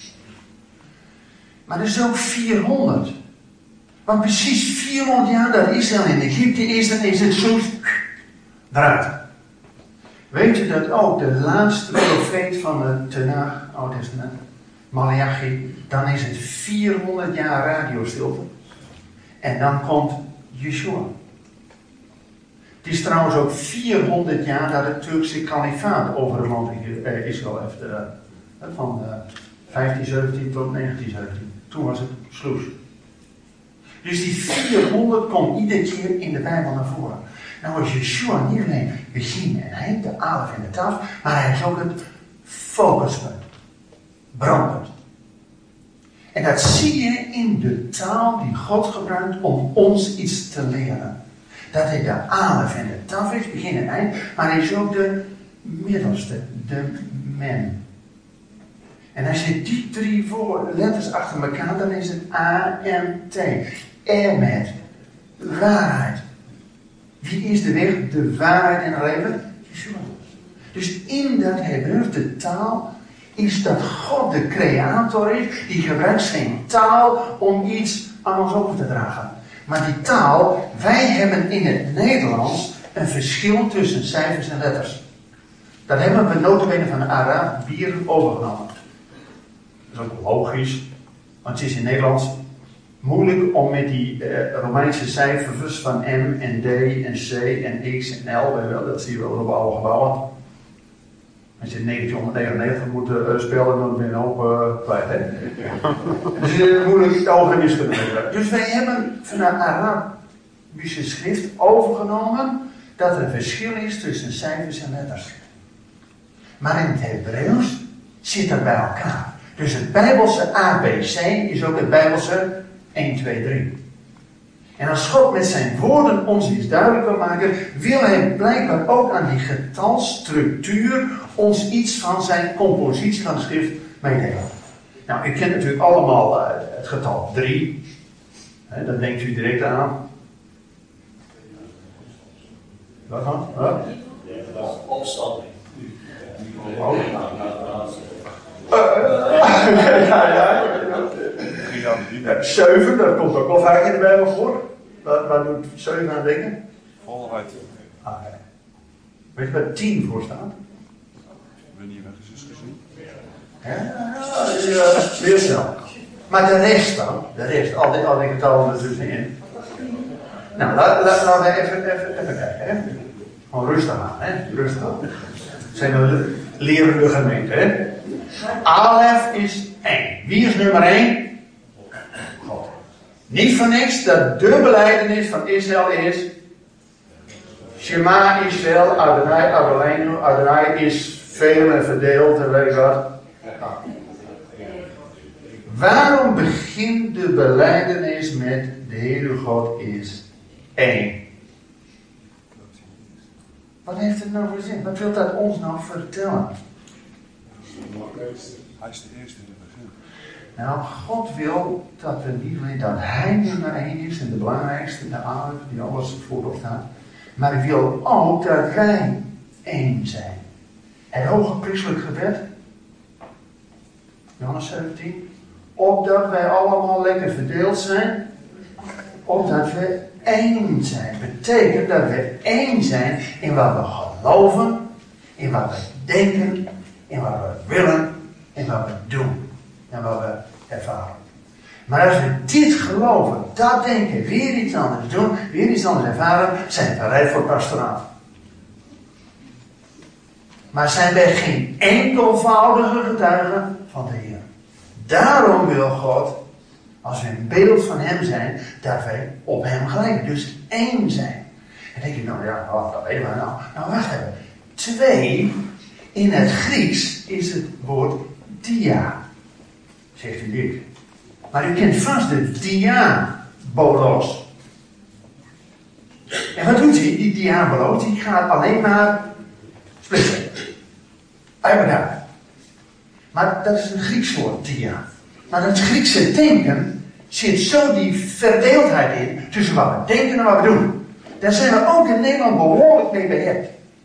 Maar er is ook vierhonderd. Want precies vierhonderd jaar dat Israël in Egypte is, dan is het zo eruit. Weet je dat ook de laatste profeet van de Tenach, Oud Testament, Malachi, dan is het vierhonderd jaar radiostilte. En dan komt Yeshua. Het is trouwens ook vierhonderd jaar dat het Turkse kalifaat over het land Israël heeft. Uh, van uh, vijftien zeventien tot negentien zeventien. Toen was het sloes. Dus die vierhonderd komt iedere keer in de Bijbel naar voren. Nou is Yeshua niet alleen begin en eind, de alef en de taf, maar hij is ook het focuspunt. Brandpunt. En dat zie je in de taal die God gebruikt om ons iets te leren. Dat hij de alef en de taf is, begin en eind, maar hij is ook de middelste, de Amen. En als je die drie woorden, letters achter elkaar, dan is het A M T. Emet. Waarheid. Wie is de weg, de waarheid en het leven? Yeshua. Dus in dat Hebreeuws, de taal, is dat God de creator is. Die gebruikt zijn taal om iets aan ons over te dragen. Maar die taal, wij hebben in het Nederlands een verschil tussen cijfers en letters. Dat hebben we nota bene van de Arabier overgenomen. Dat is ook logisch, want het is in Nederlands moeilijk om met die uh, Romeinse cijfers van M en D en C en X en L, wel, dat zie je wel op alle gebouwen. Als je negentienhonderdnegenennegentig moet uh, spelen, dan ben je een hoop uh, kwijt, hè? Dus het is moeilijk het oog en wiskunde. Dus wij hebben vanuit Arabische schrift overgenomen dat er een verschil is tussen cijfers en letters. Maar in het Hebreeuws zit dat bij elkaar. Dus het Bijbelse A B C is ook het Bijbelse één, twee, drie. En als God met zijn woorden ons iets duidelijk wil maken, wil hij blijkbaar ook aan die getalstructuur ons iets van zijn compositie van de schrift meedelen. Nou, u kent natuurlijk allemaal uh, het getal drie. He, dan denkt u direct aan. Wat dan? Huh? Opstanding. Oh. Uh, uh, ja, ja. Ja, zeven, dat komt ook wel vaak in de Bijbel voor. Waar, waar doet zeven aan denken? Volheid. Ah, ja. Weet je waar tien voor staat? Ben je weg is gezien? Ja, ja, heel snel. Maar de rest dan, de rest, al die, al die getallen ertussenin. Nou, laten la, la, we even, even, even kijken. Hè. Gewoon rustig aan, hè? Rustig aan. Zijn we lerende gemeente, hè? Alef is één. Wie is nummer één? God. Niet voor niks dat de belijdenis van Israël is. Shema Israël, Adonai, Adonai, Adonai is veel en verdeeld en weet ik wat. Waarom begint de belijdenis met de Heere God is één? Wat heeft het nou voor zin? Wat wil dat ons nou vertellen? Hij is de eerste in het begin. Nou, God wil dat we niet alleen dat Hij nummer één is en de belangrijkste, de Alef, die alles voorop staat. Maar hij wil ook dat wij één zijn. Het hoge priestelijk gebed, Johannes zeventien, opdat wij allemaal lekker verdeeld zijn, opdat we één zijn. Betekent dat we één zijn in wat we geloven, in wat we denken, in wat we willen, in wat we doen en wat we ervaren. Maar als we dit geloven, dat denken, weer iets anders doen, weer iets anders ervaren, zijn we bereid voor pastoraat. Maar zijn wij geen enkelvoudige getuigen van de Heer. Daarom wil God, als we een beeld van Hem zijn, dat wij op Hem gelijken. Dus één zijn. En dan denk je, nou ja, nou, dat weten we nou. Nou, wacht even. Twee, in het Grieks is het woord dia. Zegt u dit. Maar u kent vast de diabolos. En wat doet hij? Die diabolos, die gaat alleen maar splitsen. Uit elkaar. Maar dat is een Grieks woord, dia. Maar het Griekse denken zit zo die verdeeldheid in tussen wat we denken en wat we doen. Daar zijn we ook in Nederland behoorlijk mee behept.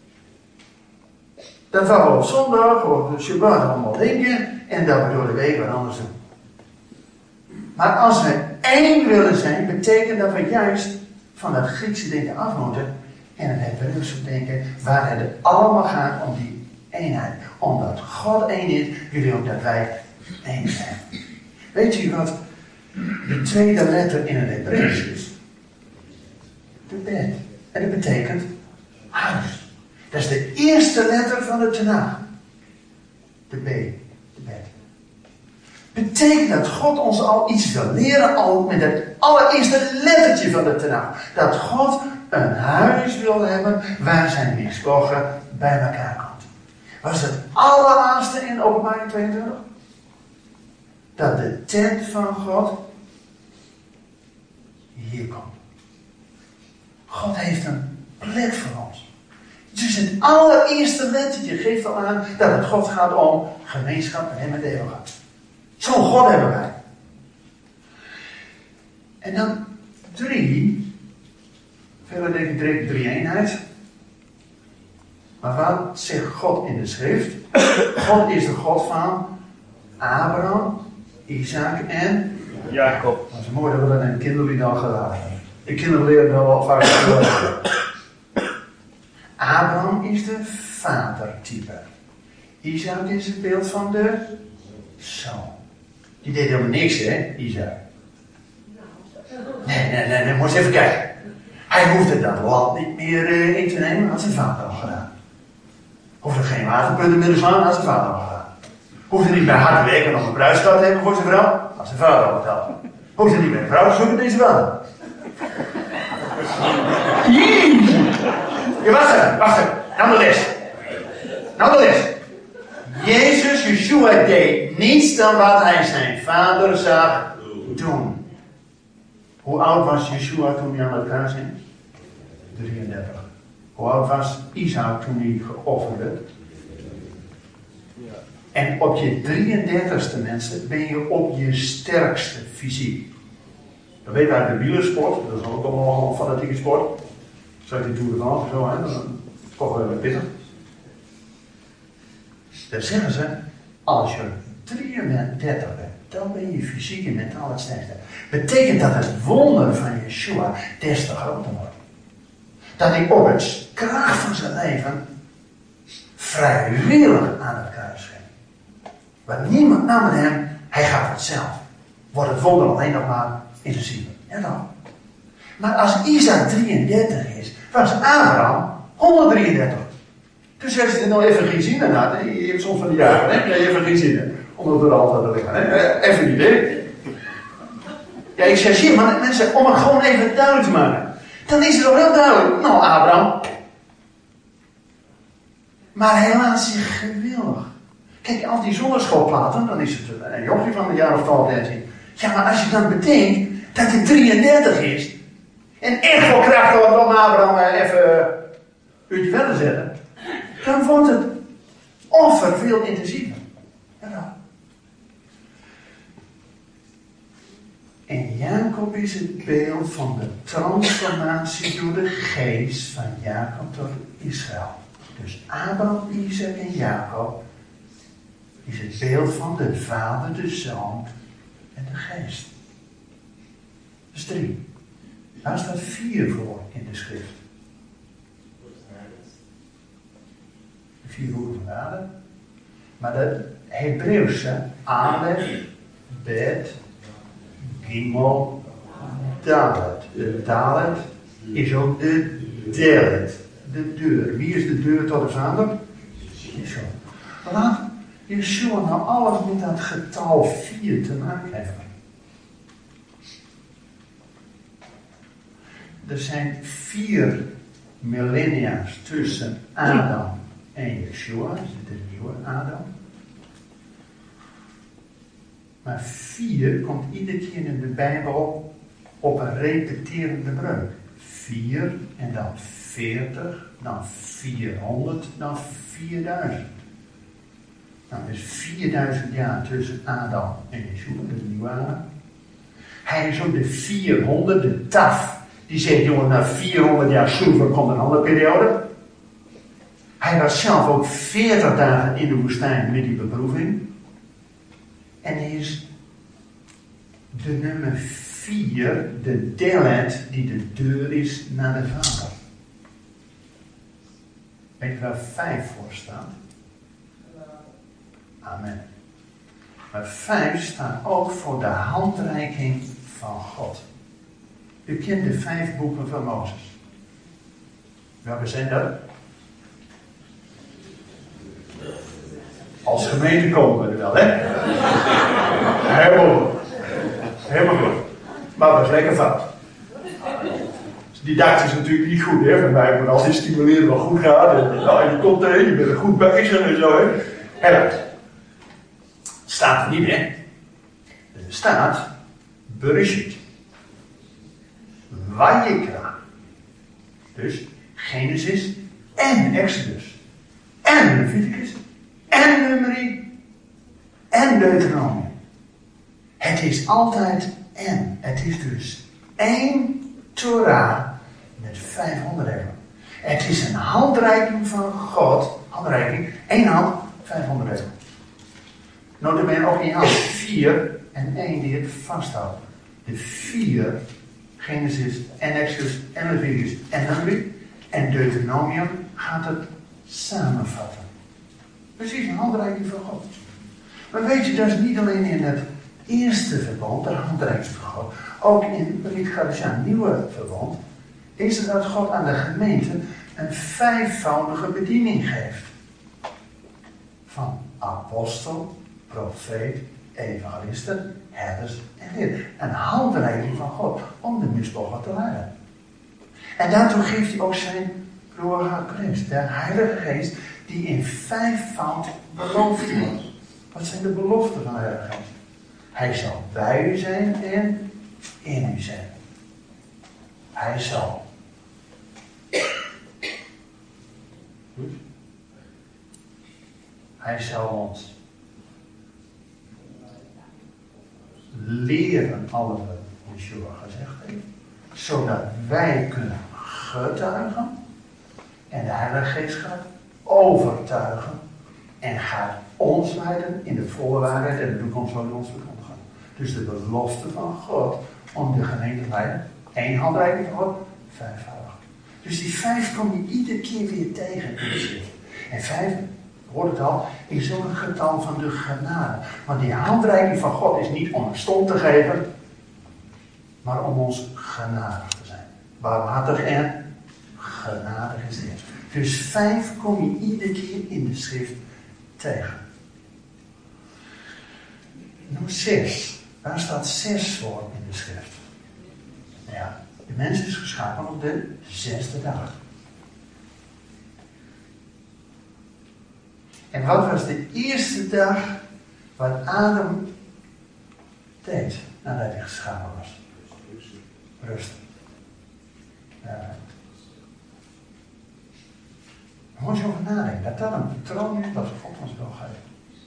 Dat we op zondag of de Shabbat allemaal denken en dat we door de week wat anders doen. Maar als we één willen zijn, betekent dat we juist van dat Griekse denken af moeten en het Hebreeuwse denken, waar het allemaal gaat om die eenheid. Omdat God één is, wil hij ook dat wij één zijn. Weet u wat de tweede letter in het Hebreeuws is? De bet. En dat betekent huis. Dat is de eerste letter van de Tanakh. De B. De bet. Betekent dat God ons al iets wil leren, al met het allereerste lettertje van de Tanakh. Dat God een huis wil hebben waar zijn mispogen bij elkaar komt. Was het allerlaatste in Openbaring tweeëntwintig? Dat de tent van God hier komt. God heeft een plek voor ons. Dus het allereerste lettertje geeft al aan dat het God gaat om gemeenschap met hem en de eeuwigheid. Zo'n God hebben wij. En dan drie. Verder denk ik direct drie eenheid. Maar wat zegt God in de schrift? God is de God van Abraham, Isaac en Jacob. Dat is mooi dat we dat in de kinderlied al gedaan hebben. De kinderen leren dat wel vaak. Abraham is de vadertype. Isaac is het beeld van de zoon. Die deed helemaal niks, hè, Isaac. Nee, nee, nee, nee, moet eens even kijken. Hij hoefde dat land niet meer uh, in te nemen, had zijn vader al gedaan. Hoefde geen waterpunten meer te slaan, had zijn vader al gedaan. Hoefde niet meer hard te werken om een bruidschat te hebben voor zijn vrouw, had zijn vader al betaald. Hoefde niet meer een vrouw te zoeken, deze vader. Ja, wacht even, wacht even. Nou de les. Nou de les. Jezus, Yeshua, deed niets dan wat hij zijn vader zag doen. Hoe oud was Yeshua toen hij aan het kruis hing? drieëndertig. Hoe oud was Isaac toen hij geofferd werd? En op je drieëndertigste mensen ben je op je sterkste fysiek. Dat weet uit de wielersport, dat is ook allemaal een fanatieke sport. Zou je die Tour de France of zo, hè? Dat is toch wel pittig. Dan zeggen ze, als je drieëndertig bent, dan ben je fysiek en mentaal het sterkste. Betekent dat het wonder van Yeshua des te groter wordt. Dat hij op het kracht van zijn leven vrijwillig aan het kruis ging. Want niemand nam met hem, hij gaat het zelf. Wordt het wonder alleen nog maar intensief. Ja dan. Maar als Isaac drieëndertig is, was Abraham honderddrieëndertig. Dus als je er nou even geen zin in had, hè? Je hebt soms van die jaren, hè? Je even geen zin in. Omdat er altijd te liggen, hè? Even een idee. Ja, ik zeg, zie maar mensen, om het gewoon even duidelijk te maken. Dan is het toch heel duidelijk. Nou, Abraham. Maar hij laat zich gewillig. Kijk, als die zonneschoolplaten, dan is het een jochie van een jaar of twaalf, dertien. Ja, maar als je dan bedenkt dat hij drieëndertig is. En echt wel kracht om Abraham even een uurtje verder zetten. Dan wordt het offer veel intensiever. Ja. En Jacob is het beeld van de transformatie door de geest van Jacob tot Israël. Dus Abraham, Isaac en Jacob is het beeld van de Vader, de Zoon en de Geest. Dat is drie. Daar staat vier voor in de schrift. De vier woorden van Adam. Maar de Hebreeuwse Alef, Bet, Gimel, Dalet. De Dalet is ook de Delet, de deur. Wie is de deur tot de Vader? Yeshua. Laat Yeshua nou alles met dat getal vier te maken hebben. Er zijn vier millennia's tussen Adam en Yeshua, de nieuwe Adam. Maar vier komt iedere keer in de Bijbel op een repeterende breuk. Vier en dan veertig, dan vierhonderd, dan vierduizend. Nou, dus vierduizend jaar tussen Adam en Yeshua, de nieuwe Adam. Hij is ook de vierhonderd, de taf. Die zegt, jongen, na vierhonderd jaar Soever komt een andere periode. Hij was zelf ook veertig dagen in de woestijn met die beproeving. En hij is de nummer vier, de delet, die de deur is naar de Vader. Weet je waar vijf voor staat? Amen. Maar vijf staat ook voor de handreiking van God. U kent de vijf boeken van Mozes. Welke zijn dat? Als gemeente komen we er wel, hè? Helemaal goed. Helemaal goed. Maar dat is lekker fout. Didactisch is natuurlijk niet goed, hè? Van mij, maar als die stimuleren wel goed gaat, en nou, je komt erin, je bent er goed bezig en zo, hè? Helaas. Staat er niet, hè? Er staat Bereshit. Vayikra. Dus Genesis, en Exodus, en Leviticus, en Numeri, en Deuteronomium. Het is altijd en. Het is dus één Torah met vijf onderdelen. Het is een handreiking van God. Handreiking, één hand, vijf onderdelen. Nota bene ook niet hand. Vier en één die het vasthoudt. De vier, Genesis en Exodus en Leviticus en Numeri en Deuteronomium gaat het samenvatten. Precies een handreiking van God. Maar weet je, dat is niet alleen in het eerste verbond, de handreiking van God, ook in het Brit Gadesha nieuwe verbond, is het dat God aan de gemeente een vijfvoudige bediening geeft. Van apostel, profeet, evangelisten, herders en leerders. Een handreiking van God om de misbogen te leiden. En daartoe geeft hij ook zijn Ruach HaKodesh, de Heilige Geest, die in vijfvoud beloofd wordt. Wat zijn de beloften van de Heilige Geest? Hij zal bij u zijn en in u zijn. Hij zal. Goed. Hij zal ons leren alle wat Yeshua gezegd heeft, zodat wij kunnen getuigen en de Heilige Geest gaat overtuigen en gaat ons leiden in de volle waarheid en de toekomst zal ons bekend gaan. Dus de belofte van God om de gemeente te leiden, één handreiking van God, vijfvoudig. Dus die vijf kom je iedere keer weer tegen in de schrift. En vijf, hoort het al, is ook een getal van de genade. Want die handreiking van God is niet om een stond te geven, maar om ons genadig te zijn. Barmhartig en genadig is dit. Dus vijf kom je iedere keer in de schrift tegen. Nu zes. Waar staat zes voor in de schrift? Ja, de mens is geschapen op de zesde dag. En wat was de eerste dag wat Adam deed nadat hij geschapen was? Rust. Ja. Moet je over nadenken, dat dat een patroon is dat God ons wil geven.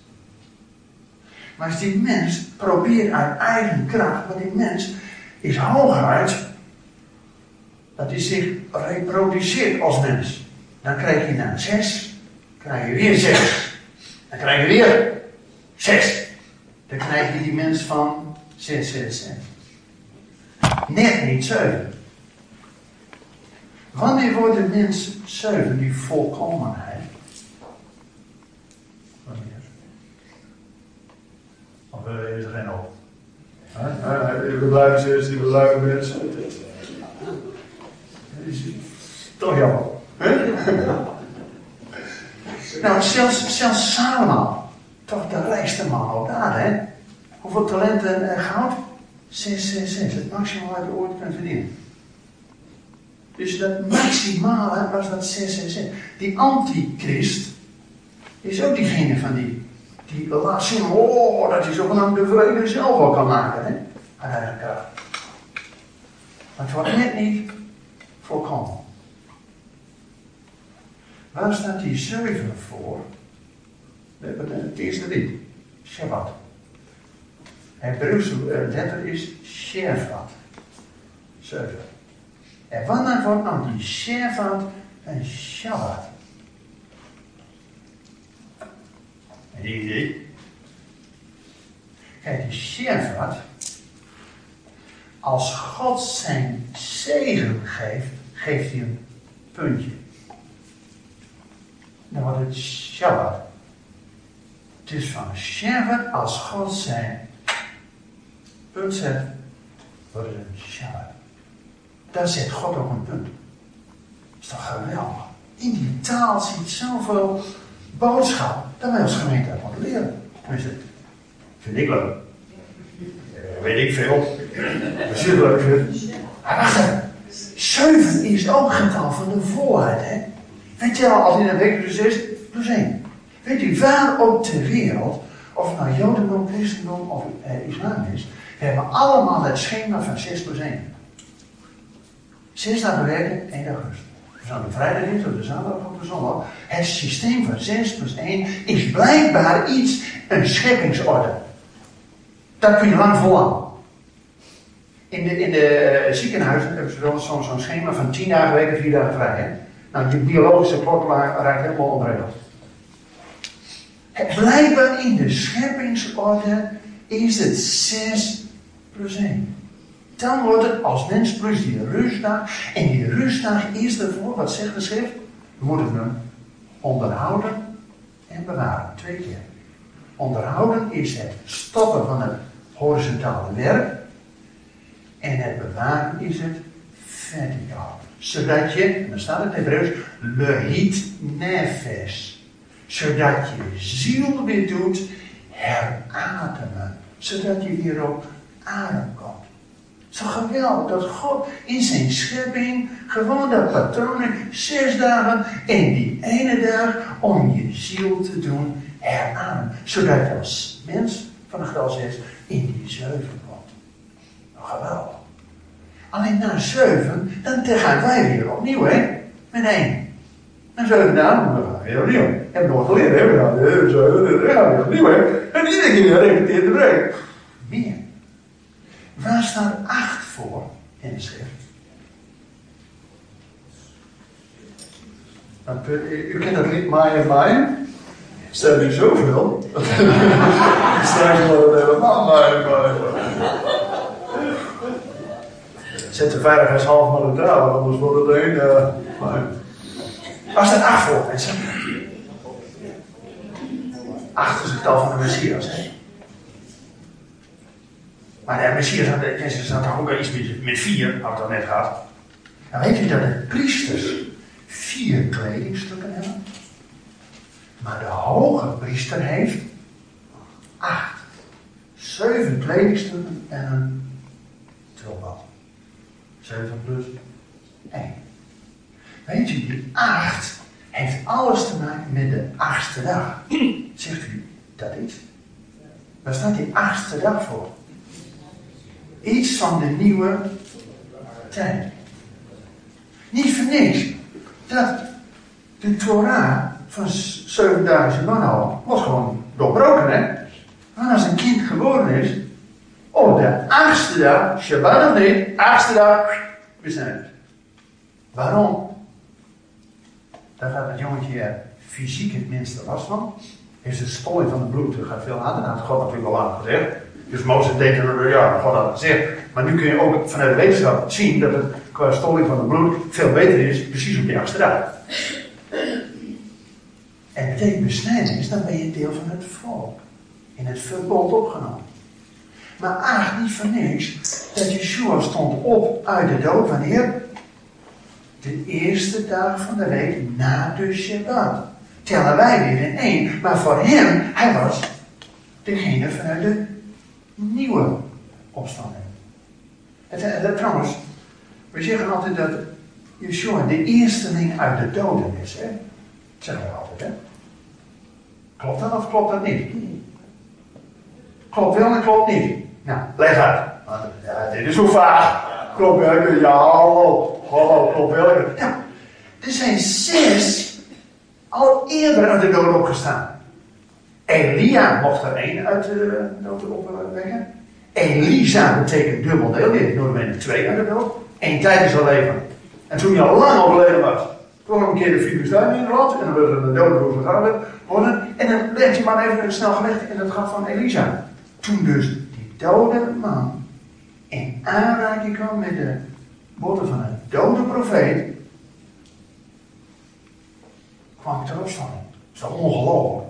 Maar als die mens probeert uit eigen kracht, want die mens is hooguit dat hij zich reproduceert als mens. Dan krijg je na zes, krijg je weer zes. Dan krijg je weer zes. Dan krijg je die mens van zes, zes, zes. Net niet zeven. Wanneer wordt de mens zeven, die volkomenheid? Wanneer? Of is er geen op? We blijven zes, die blijven mensen. Dat is toch jammer. Nou, zelfs, zelfs Salomo, toch de rijkste man op de aarde, hè? Hoeveel talenten en goud? zes, zes, zes. Het maximum wat je ooit kunt verdienen. Dus dat maximale was dat zes, zes, zes. Die antichrist is ook diegene van die, die laat zien, oh, dat hij zogenaamd de vrede zelf wel kan maken, hè? Aan eigen kracht. Maar het wordt net niet volkomen. Waar staat die zeven voor? Het eerste lied. Shabbat. Hebreeuwse letter is Shabbat. Zeven. En wanneer wordt nou die Shabbat een Shabbat? Een idee? Kijk, die Shabbat, als God zijn zegen geeft, geeft hij een puntje. Dan wordt het Shabbat. Het is van Shabbat, als God zijn punt zet, wordt het een Shabbat. Daar zet God ook een punt. Dat is toch geweldig. In die taal zit zoveel boodschap dat wij als gemeente dat moeten leren. Tenminste, vind ik leuk. Uh, weet ik veel. Dat is leuk. Maar wacht even. Zeven is ook een getal van de volheid, hè? Weet je al, als in een week dus is, plus één. Weet u, waar op ter wereld, of het nou Jodendom, Christendom of eh, Islam is, we hebben allemaal het schema van zes plus één. Zes dagen werken, één dag rust. aan de vrijdag of de zaterdag of de zondag. Het systeem van zes plus één is blijkbaar iets, een scheppingsorde. Dat kun je lang volhouden. In de, in de ziekenhuizen hebben ze wel zo'n zo'n schema van tien dagen week en vier dagen vrij. Hè? Nou, je biologische klok raakt helemaal onregeld. Blijkbaar in de scheppingsorde is het zes plus één. Dan wordt het als mens plus die rustdag. En die rustdag is ervoor, wat zegt de schrift? We moeten hem onderhouden en bewaren. Twee keer. Onderhouden is het stoppen van het horizontale werk. En het bewaren is het verticaal. Zodat je, en dan staat het in Hebreeuws, lehit nefesh. Zodat je ziel weer doet herademen. Zodat je weer op adem komt. Zo geweldig dat God in zijn schepping gewoon dat patroon, zes dagen en die ene dag om je ziel te doen herademen. Zodat je als mens van de getal zes in die zeven komt. Geweldig. Alleen na zeven, dan gaan wij weer opnieuw, hè? Met één. Na zeven dagen, dan gaan we weer opnieuw. Ik heb nog geleerd, hè? We gaan weer zeven, dan gaan we weer opnieuw, hè? En iedere keer repeteert de break. Meer. Waar staat acht voor in de schrift? U kent dat lied Maaien Maaien? Stel je zoveel. Straks wordt het helemaal Maaien Maaien. Zet de veiligheidshalve maar neutraal, anders wordt het een. Uh, maar... Waar staat acht voor, mensen? Acht is het getal van de Messias, hè? Maar de Messias had, Jezus had toch ook wel iets met, met vier, had ik al net gehad. Nou weet u dat de priesters vier kledingstukken hebben? Maar de hoge priester heeft acht. Zeven kledingstukken en een trilbad. Zeven plus één. Weet u, die acht heeft alles te maken met de achtste dag. Zegt u dat iets? Waar staat die achtste dag voor? Iets van de nieuwe tijd. Niet voor niks. Dat de Torah van zeven dagen Shabbat al was gewoon doorbroken, hè? Want als een kind geboren is, op de achtste dag, Shabbat of niet, achtste dag, we zijn het. Waarom? Daar gaat het jongetje fysiek het minste last van. Is de stolling van het bloed, dat gaat veel harder. Dat had God natuurlijk al lang gezegd. Dus Mozes deed er, ja, God had het gezegd. Maar nu kun je ook vanuit de wetenschap zien dat het qua stolling van het bloed veel beter is, precies op die achtste dag. En het betekent besnijdenis, dan ben je deel van het volk. In het verbond opgenomen. Maar acht niet voor niks dat Yeshua stond op uit de dood. Wanneer? De eerste dag van de week na de Shabbat. Tellen wij weer in één. Maar voor hem, hij was degene vanuit de nieuwe opstanding. Het, het, trouwens, we zeggen altijd dat Yeshua de eersteling uit de doden is. Hè? Dat zeggen we altijd, hè? Klopt dat of klopt dat niet? Klopt wel en klopt niet. Nou, leg uit. Ja, dit is zo vaag. Klopt wel. Ja, hallo. Hallo, klopt wel. Nou, er zijn zes al eerder uit de dood opgestaan. Elia mocht er één uit de dood opwekken. Elisa betekent dubbel deel. Die heeft nooit twee uit de dood. Eén tijdens zijn leven. En toen hij al lang overleden was. Toen nog een keer de Filistijnen in het land. En dan werd er een dode vergaan worden. En dan werd die man even snel gelegd in het gat van Elisa. Toen dus die dode man in aanraking kwam met de woorden van een dode profeet, kwam ik erop staan. Dat is toch ongelooflijk.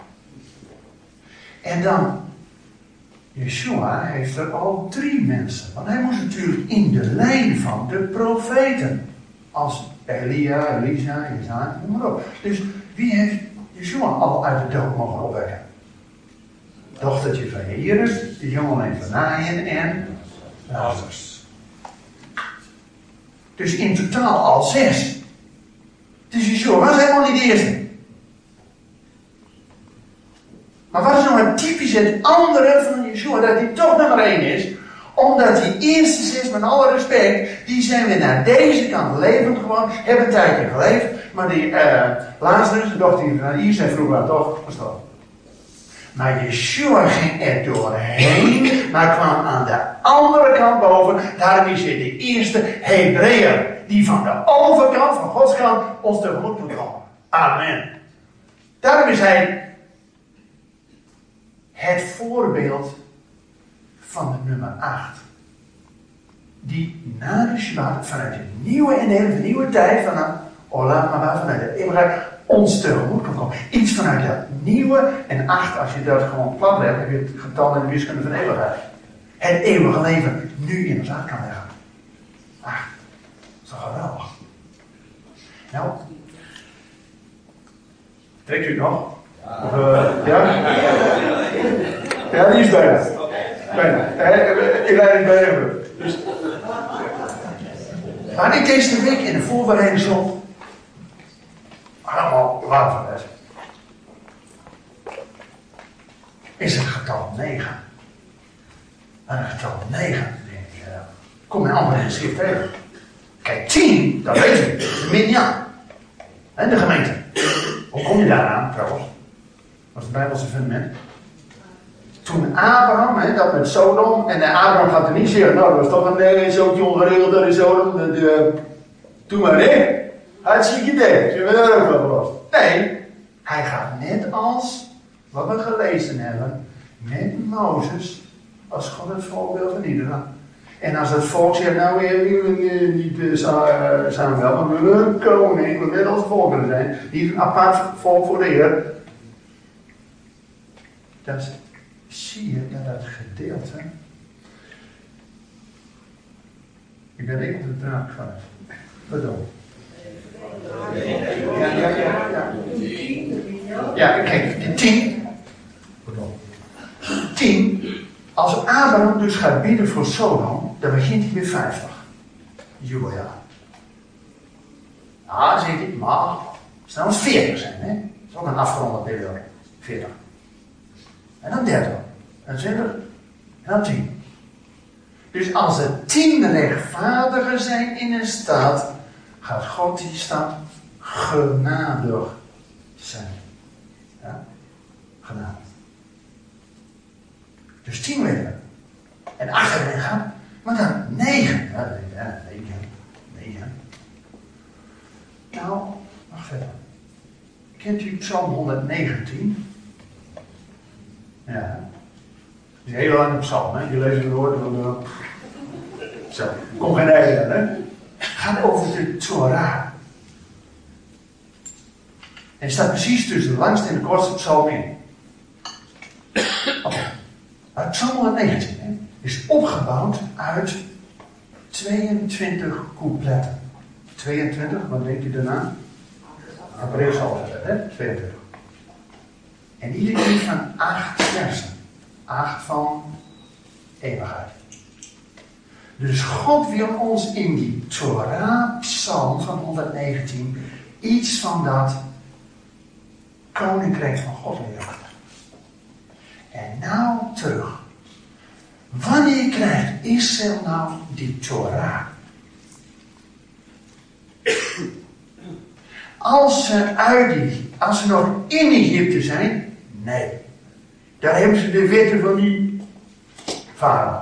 En dan, Yeshua heeft er al drie mensen. Want hij moest natuurlijk in de lijn van de profeten. Als Elia, Elisa, Jezaja, noem maar op. Dus wie heeft Yeshua al uit de dood mogen opwekken? Dochtertje van Jairus, de jongeling van Naaien en Lazarus. Dus in totaal al zes. Dus Yeshua was helemaal niet de eerste. Maar wat is nou het typisch het andere van Yeshua, dat hij toch nummer één is, Omdat die eerste is, met alle respect, die zijn weer naar deze kant levend gewoon, hebben een tijdje geleefd, maar die uh, Lazarus, de dochter die naar hier zijn vroeger toch gestorven. Maar Yeshua ging er doorheen, maar kwam aan de andere kant boven. Daarom is hij de eerste Hebreeër, die van de overkant, van Gods kant, ons tegemoet moet komen. Amen. Daarom is hij het voorbeeld van de nummer acht. Die na de Shabbat, vanuit de nieuwe en de nieuwe tijd, vanuit Olam Haba, vanuit de eeuwigheid, ons tegemoet kan komen. Iets vanuit dat nieuwe en acht, als je dat gewoon plat legt, heb je het getal in de wiskunde van eeuwigheid. Het eeuwige leven nu in ons hart kan leggen. Ach, dat is toch geweldig. Nou, trekt u het nog? Of, uh, ja? Ja, die is bijna. Bijna. Ik leid het bij hem. Dus. Maar ik deze week in de voorbereiding op. Allemaal laat van les. Is het getal negen. En het getal negen, denk ik, ja, kom in andere geschrift tegen. Kijk, tien, dat weet je, de minyan. En de gemeente. Hoe kom je daaraan trouwens? Dat is het Bijbelse fundament. Toen Abraham, hè, dat met Sodom, en Abraham gaat er niet zeggen, nou dat was toch een nee, zootje ongeregeld, dat is Sodom, dat, uh, doe maar hè. Hartstikke idee, zullen we daar ook wel verlost? Nee, hij gaat net als wat we gelezen hebben, met Mozes, als God het voorbeeld van iedereen. En als het volk zegt, nou we willen niet uh, Samuel, maar we willen een koning, we willen als volkeren zijn, niet een apart volk voor de Heer. Dat zie je dat dat gedeelte. Ik ben ik op de draak van het. Pardon. Ja, ja, ja, ja. Ja, kijk, de tien. Pardon. Tien. Als Abraham dus gaat bidden voor Sodom, dan begint hij met vijftig. Jubeljaar. Ja, zeg ik, maar het zou eens veertig zijn, hè? Dat is ook een afgeronde periode. veertig. En dan dertig. En twintig. En dan tien. Dus als er tien rechtvaardigen zijn in een stad, gaat God die stad genadig zijn. Ja? Genadig. Dus tien weten. En acht erin gaan. Maar dan negen. Ja, ja, negen. Negen. Nou, wacht even. Kent u Psalm honderdnegentien? Ja. Het is een hele lange psalm, hè? Je leest het woord van de... Zo, kom geen einde aan, hè? Het gaat over de Torah. En het staat precies tussen de langste en de kortste psalm in. Oké. Okay. Maar Psalm honderdnegentien hè, is opgebouwd uit tweeëntwintig coupletten. tweeëntwintig, wat denkt u daarna? Hebreeuws alfabet, hè? tweeëntwintig. En iedere keer van acht versen. Acht van eeuwigheid. Dus God wil ons in die Torah-psalm van honderdnegentien iets van dat koninkrijk van God leren. En nou terug. Wanneer krijgt Israël nou die Torah? Als ze uit die, als ze nog in Egypte zijn? Nee. Daar hebben ze de wetten van die farao.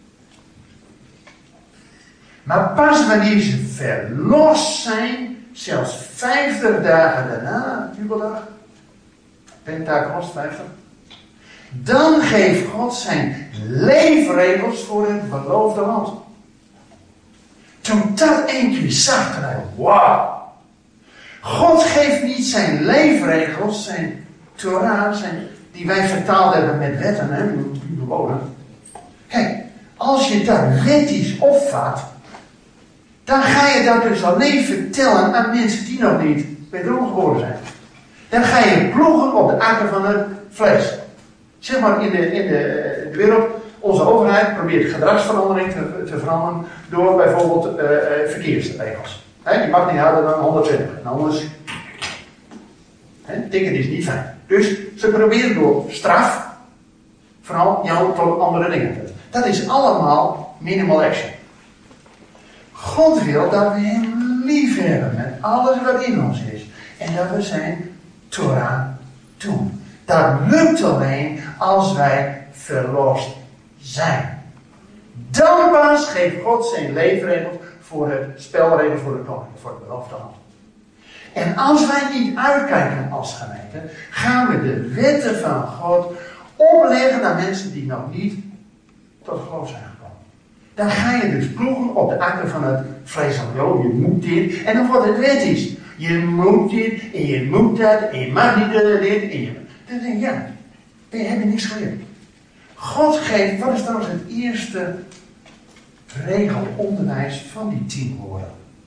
Maar pas wanneer ze verlost zijn, zelfs vijftig dagen daarna, jubeldag, Pentecost vijftig, dan geeft God zijn leefregels voor het beloofde land. Toen dat één keer zag, toen dacht ik, wauw. God geeft niet zijn leefregels, zijn Torah, zijn, die wij vertaald hebben met wetten, hè, die bewonen. Kijk, als je dat wettisch opvat, dan ga je dat dus alleen vertellen aan mensen die nog niet wederom geboren zijn. Dan ga je ploegen op de akker van het vlees. Zeg maar in de, in de, de wereld, onze overheid probeert gedragsverandering te, te veranderen door bijvoorbeeld uh, verkeersregels. He, je mag niet harder dan honderdtwintig. En anders, he, tikken is niet fijn. Dus ze proberen door straf, vooral jou tot andere dingen te doen. Dat is allemaal minimal action. God wil dat we hem lief hebben met alles wat in ons is. En dat we zijn Torah doen. Dat lukt alleen als wij verlost zijn. Dan pas geeft God zijn leefregels voor het spelregels voor de koning, voor de beloofde land. En als wij niet uitkijken als gemeente, gaan we de wetten van God opleggen aan mensen die nog niet tot geloof zijn gekomen. Dan ga je dus ploegen op de akker van het vlees van geloof. Je moet dit. En dan wordt het wettisch. Je moet dit. En je moet dat. En je mag niet dit. En je, dan denk je, ja. Je hebt niks geleerd. God geeft, wat is trouwens het eerste regelonderwijs van die tien woorden?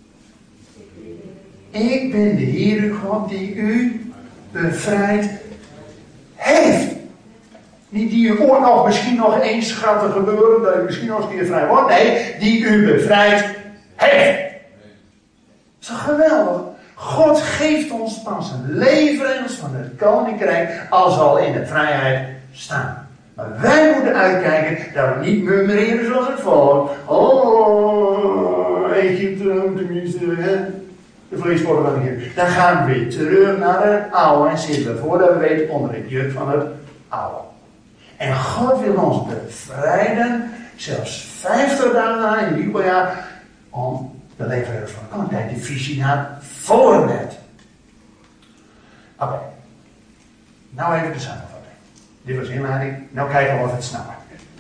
Ik ben de Heer uw God die u bevrijd heeft. Niet die u ooit nog misschien nog eens gaat te gebeuren, dat u misschien nog eens een keer vrij wordt. Nee, die u bevrijd heeft. Dat is toch geweldig? God geeft ons pas een leefregels van het koninkrijk als we al in de vrijheid staan. Maar wij moeten uitkijken dat we niet murmureren zoals het volk. Oh, Egypte, tenminste, hè. De vleeswoorden van de Heer. Dan gaan we weer terug naar het oude en zitten we voordat we weten onder het juk van het oude. En God wil ons bevrijden, zelfs vijftig dagen na in het jubeljaar, om de leefregels van het koninkrijk, die visie naar voren net. Oké. Okay. Nou even de samenvatting. Dit was inleiding. Nou kijken we of het snappen.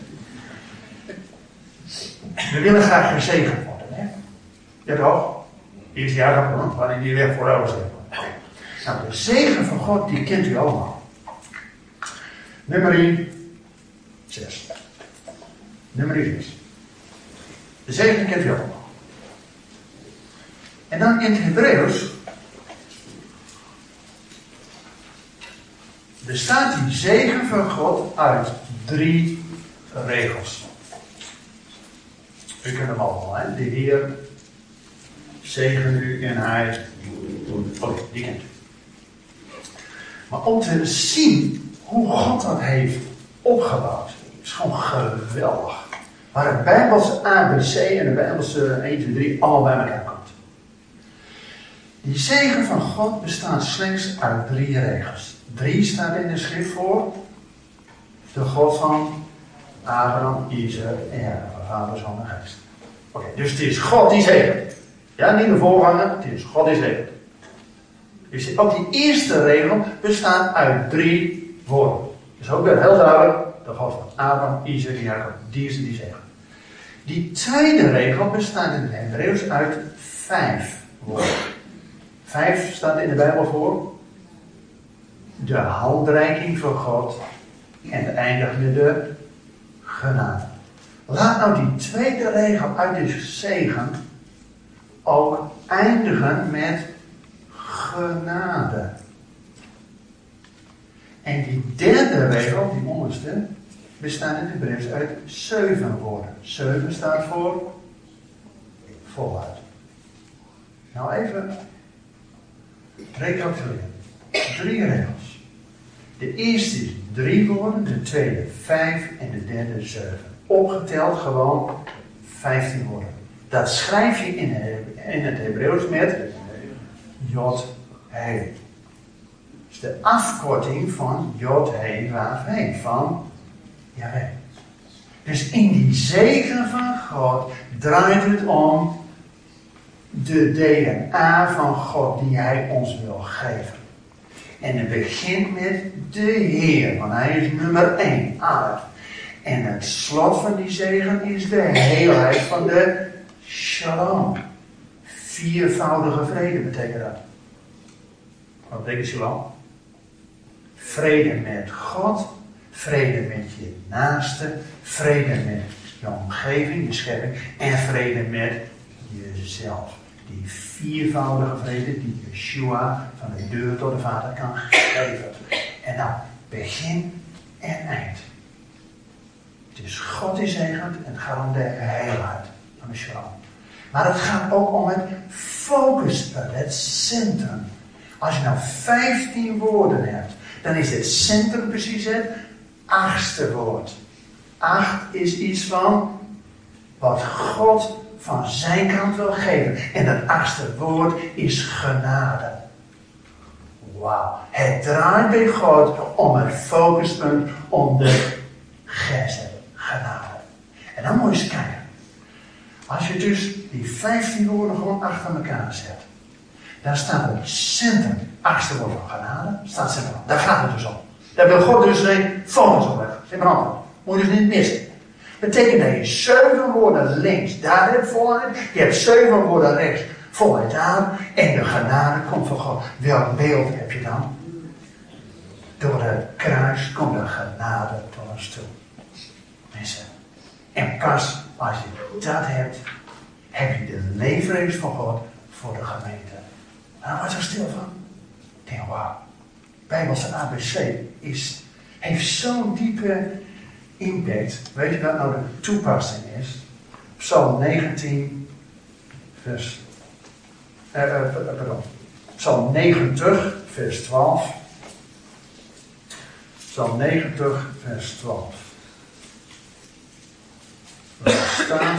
We willen graag gezegend worden, hè? Ja toch? Eerste jaar gaat het, wanneer die weg voor ouders hebben. Nou, de zegen van God, die kent u allemaal. Nummer zes. Nummer zes. De zegen kent u allemaal. En dan in het Hebreeuws bestaat die zegen van God uit drie regels. U kent hem allemaal, hè? De Heer zegen u en hij. Oké, die kent u. Maar om te zien hoe God dat heeft opgebouwd, is gewoon geweldig. Waar het Bijbelse A B C en de Bijbelse één, twee, drie allemaal bij elkaar komt. Die zegen van God bestaat slechts uit drie regels. Drie staat in de schrift voor de God van Abraham, Isaac en Jacob, Vader, Zoon en Geest. Oké, dus het is God die zegent. Ja, niet de voorganger, het is God die zegent. Dus ook die eerste regel bestaat uit drie woorden. Dus ook weer heel duidelijk, de God van Abraham, Isaac en Jacob, die is die zegen. Die tweede regel bestaat in het Hebreeuws uit vijf woorden. Vijf staat in de Bijbel voor de handreiking van God en het eindigt met de genade. Laat nou die tweede regel uit de zegen ook eindigen met genade. En die derde regel, die onderste, bestaat in het Hebreeuws uit zeven woorden. Zeven staat voor voluit. Nou even recapituleren. Drie regels. De eerste is drie woorden, de tweede vijf en de derde zeven. Opgeteld gewoon vijftien woorden. Dat schrijf je in, in het Hebreeuws met Jod He. Dat is de afkorting van Jod He Waf He, van Yahweh. Dus in die zegen van God draait het om de D N A van God die Hij ons wil geven. En het begint met de Heer, want Hij is nummer één, Alef. En het slot van die zegen is de heelheid van de Shalom. Viervoudige vrede betekent dat. Wat betekent Shalom? Vrede met God, vrede met je naaste, vrede met je omgeving, je schepping, en vrede met jezelf. Die viervoudige vrede die Yeshua van de deur tot de Vader kan geven. En nou, begin en eind. Het is God die zegent en het gaat om de heelheid van de Shalom. Maar het gaat ook om het focuspunt, het centrum. Als je nou vijftien woorden hebt, dan is het centrum precies het achtste woord. Acht is iets van wat God van zijn kant wil geven. En het achtste woord is genade. Wauw. Het draait bij God om het focuspunt, om de gesed, genade. En dan moet je eens kijken. Als je dus die vijftien woorden gewoon achter elkaar zet. Dan staat het centrum, achtste woord van genade, staat centrum. Daar gaat het dus om. Daar wil God dus een focus op leggen. In mijn handen. Moet je dus niet missen. Betekent dat je zeven woorden links daar hebt voluit. Je hebt zeven woorden rechts voluit daar. En de genade komt van God. Welk beeld heb je dan? Door het kruis komt de genade tot ons toe. Mensen. En pas als je dat hebt, heb je de leverings van God voor de gemeente. Nou, wat is er stil van? Ik denk, wauw. Bijbelse A B C is, heeft zo'n diepe impact. Weet je wat nou de toepassing is? Psalm negentien, vers... Uh, uh, pardon. Psalm negentig, vers twaalf. Psalm negentig, vers twaalf. Waar staat...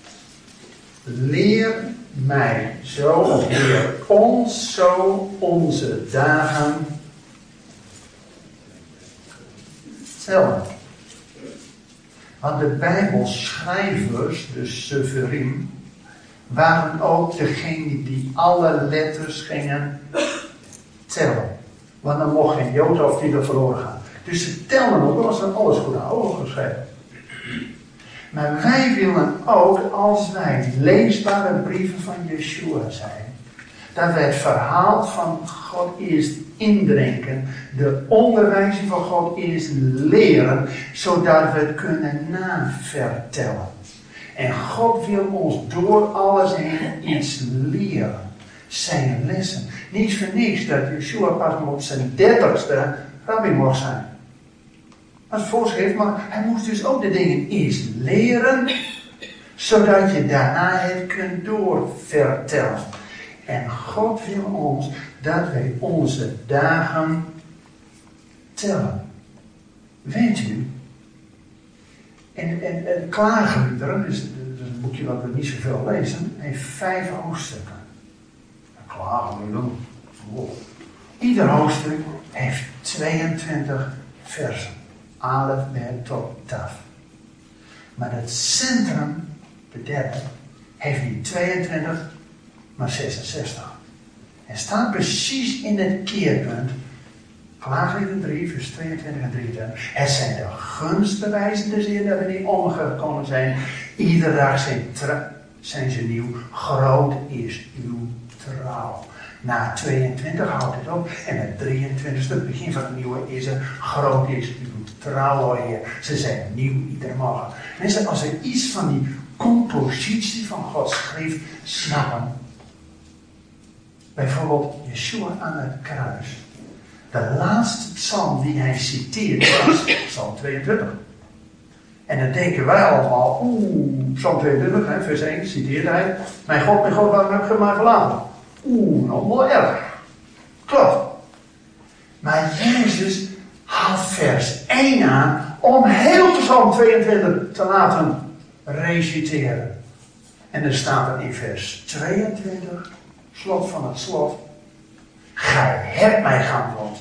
Leer mij zo, of leer ons zo onze dagen tellen. Want de Bijbelschrijvers, de Severim, waren ook degene die alle letters gingen tellen. Want dan mocht geen jota of titel verloren gaan. Dus ze telden ook, dat was dan alles goed aan overgeschreven. Maar wij willen ook, als wij leesbare brieven van Yeshua zijn, dat wij het verhaal van God eerst indrinken, de onderwijzing van God eerst leren, zodat we het kunnen navertellen. En God wil ons door alles heen iets leren. Zijn lessen. Niet voor niks dat Yeshua pas op zijn dertigste rabbi mocht zijn. Als voorschrift, maar hij moest dus ook de dingen eerst leren, zodat je daarna het kunt doorvertellen. En God wil ons dat wij onze dagen tellen. Weet u, en, en, en Klaagliederen, dus, dus een boekje wat we niet zoveel lezen, heeft vijf hoofdstukken. Klaagliederen. Wow. Ieder hoofdstuk heeft tweeëntwintig versen. Alef, Bet, tot, Taf. Maar het centrum, de derde, heeft niet tweeëntwintig, maar zesenzestig. En staat precies in het keerpunt. Klaagliederen drie, vers tweeëntwintig en drieëntwintig. Het zijn de gunstbewijzen des Heer dat we niet omgekomen zijn. Iedere dag zijn, tra- zijn ze nieuw. Groot is uw trouw. Na tweeëntwintig houdt het op. En het drieëntwintigste, het begin van het nieuwe, is er. Groot is uw trouw, Heer. Ze zijn nieuw iedere morgen. Mensen, als we iets van die compositie van Gods schrift snappen. Bijvoorbeeld Yeshua aan het kruis. De laatste psalm die hij citeert was psalm tweeëntwintig. En dan denken wij allemaal, oeh, psalm tweeëntwintig, hè, vers één, citeert hij. Mijn God, mijn God, waarom heb je mij verlaten? Oeh, nog wel erg. Klopt. Maar Jezus haalt vers één aan om heel psalm tweeëntwintig te laten reciteren. En dan staat er in vers tweeëntwintig, slot van het slot, gij hebt mij geantwoord.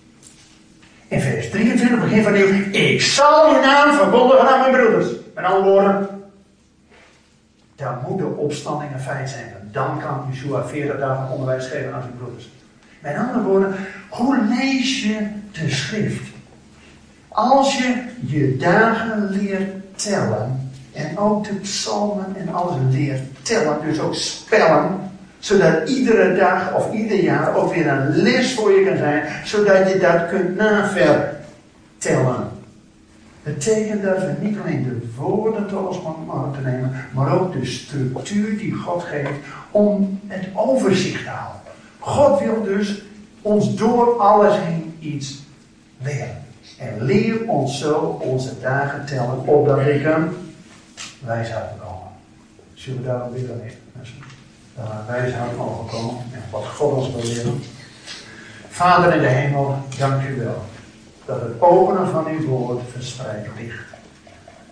In vers drieëntwintig, begin van nieuw, ik zal je naam verkondigen aan mijn broeders. Met andere woorden, dan moet de opstanding een feit zijn. Dan kan Yeshua veertig dagen onderwijs geven aan zijn broeders. Met andere woorden, hoe lees je de schrift? Als je je dagen leert tellen, en ook de psalmen en alles leert tellen, dus ook spellen, zodat iedere dag of ieder jaar ook weer een les voor je kan zijn, zodat je dat kunt navertellen. Betekent dat we niet alleen de woorden tot ons moeten nemen, maar ook de structuur die God geeft om het overzicht te houden. God wil dus ons door alles heen iets leren. En leer ons zo onze dagen tellen, opdat ik een wijsheid bekomen. Zullen we daarom weer aan mensen? Dat we een wijsheid mogen komen en wat God ons wil leren. Vader in de hemel, dank u wel. Dat het openen van uw woord verspreid ligt.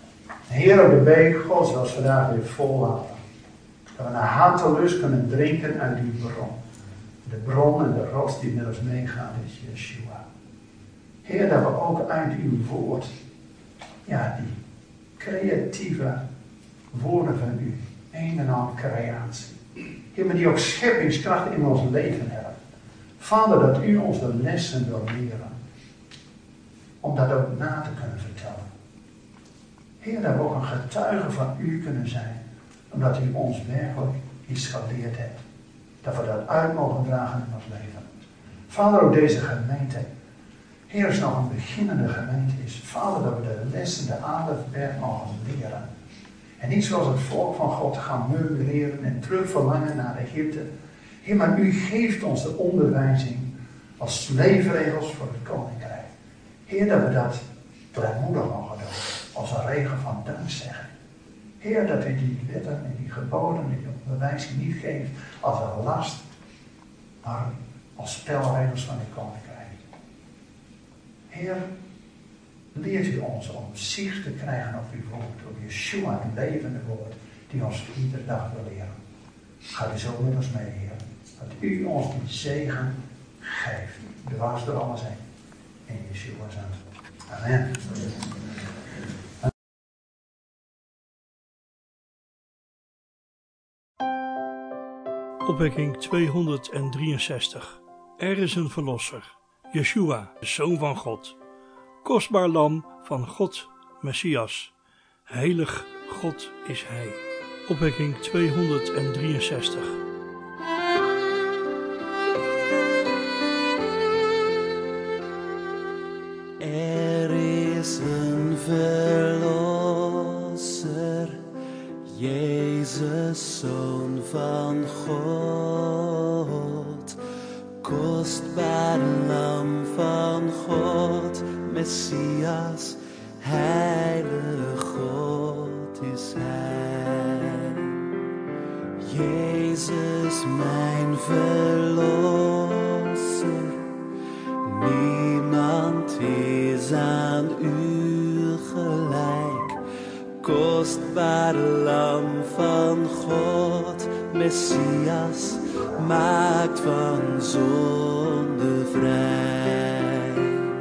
Heer, op de beek Gods was vandaag weer vol water. Dat we naar hartelust kunnen drinken uit die bron. De bron en de rots die met ons meegaan is Yeshua. Heer, dat we ook uit uw woord, ja, die creatieve woorden van u, een en al creatie. Heer, maar die ook scheppingskracht in ons leven hebben. Vader, dat u ons de lessen wil leren. Om dat ook na te kunnen vertellen. Heer, dat we ook een getuige van u kunnen zijn. Omdat u ons werkelijk iets geleerd hebt. Dat we dat uit mogen dragen in ons leven. Vader, ook deze gemeente. Heer, als nog een beginnende gemeente is. Vader, dat we de lessen, de alfabet mogen leren. En niet zoals het volk van God gaan murmureren en terugverlangen naar Egypte. Heer, maar u geeft ons de onderwijzing als leefregels voor het koninkrijk. Heer, dat we dat blijmoedig mogen doen. Als een regel van dankzeggen. Heer, dat u die wetten en die geboden en die onderwijzing niet geeft als een last, maar als spelregels van uw koninkrijk. Heer, leert u ons om zicht te krijgen op uw woord, op Yeshua, het levende woord, die ons iedere dag wil leren. Ga u zo met ons mee, Heer, dat u ons die zegen geeft, dwars door alles heen. In Yeshua's naam. Amen. Opwekking tweehonderddrieënzestig. Er is een verlosser, Yeshua, de Zoon van God. Kostbaar lam van God, Messias. Heilig God is Hij. Opwekking tweehonderddrieënzestig. Er is een verlosser, Jezus, Zoon van God, kostbaar lam van God, Messias, heilig God is Hij. Jezus, mijn verlosser, niemand is aan u gelijk. Kostbaar lam van God, Messias, maakt van zonde vrij.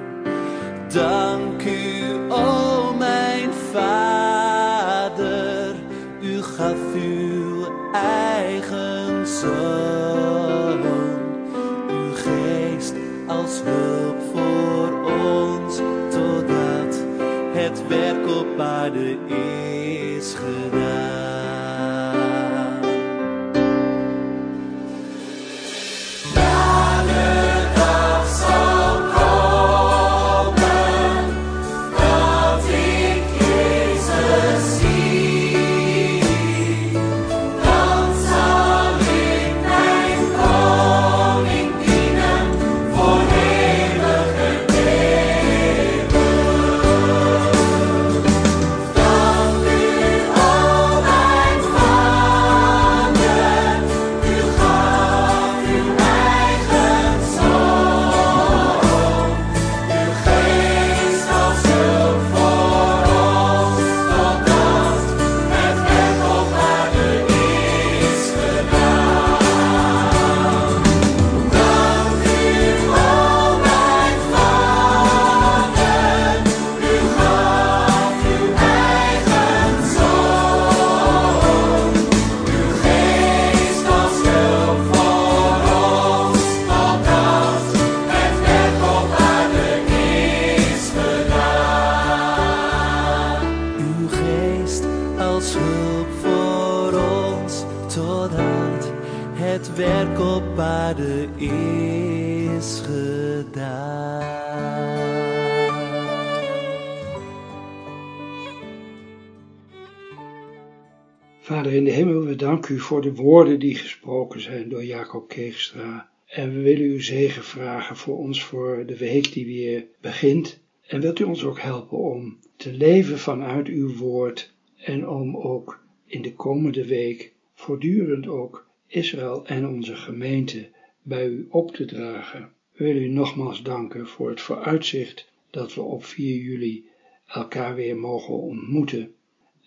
Dank u, o mijn Vader, u gaf uw eigen Zoon, uw geest als hulp voor ons, totdat het werk op aarde is gedaan. Ja, de dag zal komen dat ik Jezus zie. Dan zal ik mijn koning dienen voor eeuwige eeuwen. Dank u, o mijn Vader, u gaf uw eigen Zoon, uw geest als hulp voor ons, totdat het werk op aarde is gedaan. Dank u, o mijn Vader, u gaf uw eigen Zoon, uw geest als hulp voor ons, totdat het werk op aarde is gedaan. Uw geest als hulp voor ons, totdat het werk op aarde is gedaan. Vader in de hemel, we danken u voor de woorden die gesproken zijn door Jacob Keegstra. En we willen uw zegen vragen voor ons voor de week die weer begint. En wilt u ons ook helpen om te leven vanuit uw woord en om ook in de komende week voortdurend ook Israël en onze gemeente bij u op te dragen. We willen u nogmaals danken voor het vooruitzicht dat we op vier juli elkaar weer mogen ontmoeten.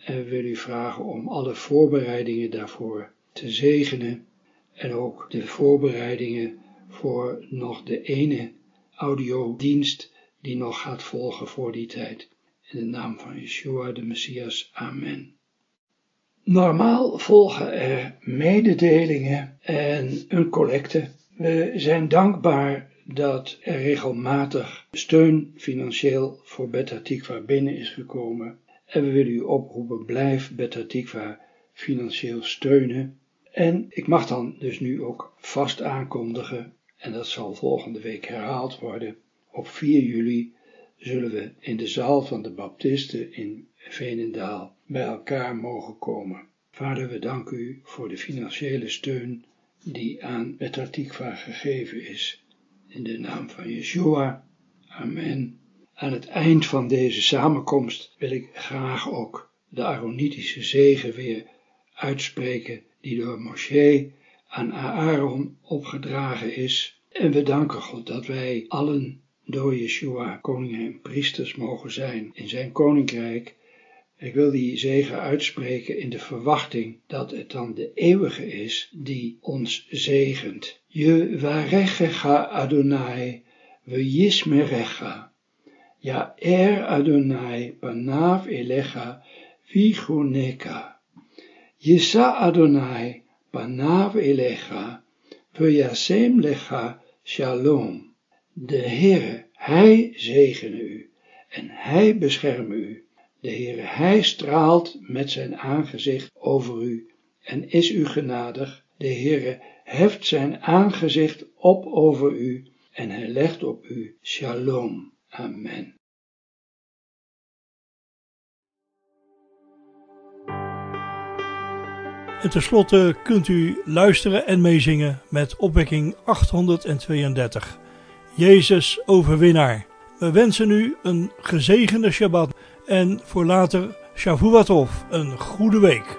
En we willen u vragen om alle voorbereidingen daarvoor te zegenen. En ook de voorbereidingen voor nog de ene audiodienst die nog gaat volgen voor die tijd. In de naam van Yeshua de Messias. Amen. Normaal volgen er mededelingen en een collecte. We zijn dankbaar dat er regelmatig steun financieel voor Bet Hatikva binnen is gekomen. En we willen u oproepen, blijf Bet Hatikva financieel steunen. En ik mag dan dus nu ook vast aankondigen, en dat zal volgende week herhaald worden, op vier juli zullen we in de zaal van de Baptisten in Veenendaal bij elkaar mogen komen. Vader, we danken u voor de financiële steun die aan Bet Hatikva gegeven is. In de naam van Yeshua. Amen. Aan het eind van deze samenkomst wil ik graag ook de Aaronitische zegen weer uitspreken die door Moshe aan Aaron opgedragen is. En we danken God dat wij allen door Yeshua koningen en priesters mogen zijn in zijn koninkrijk. Ik wil die zegen uitspreken in de verwachting dat het dan de eeuwige is die ons zegent. Je warechecha Adonai, we yismerecha. Ja er Adonai, panav elecha, vichoneka. Yisa Adonai, panav elecha, we yasem lecha shalom. De Heere, Hij zegene u en Hij bescherme u. De Heere, Hij straalt met zijn aangezicht over u en is u genadig. De Heere heft zijn aangezicht op over u en Hij legt op u shalom. Amen. En tenslotte kunt u luisteren en meezingen met opwekking achthonderdtweeëndertig. Jezus overwinnaar. We wensen u een gezegende Shabbat en voor later Shavua Tov, een goede week.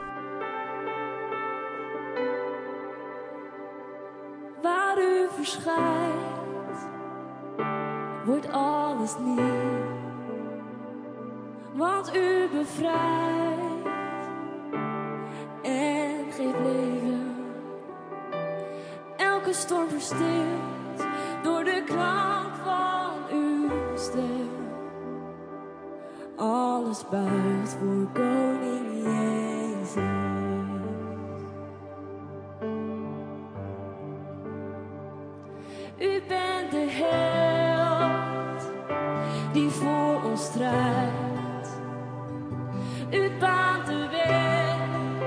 Waar u verschijnt, wordt alles nieuw. Want u bevrijdt en geeft leven. Elke storm verstilt door de klank van uw stem. Alles buigt voor koning Jezus. U bent de held die voor ons strijdt. U baant de weg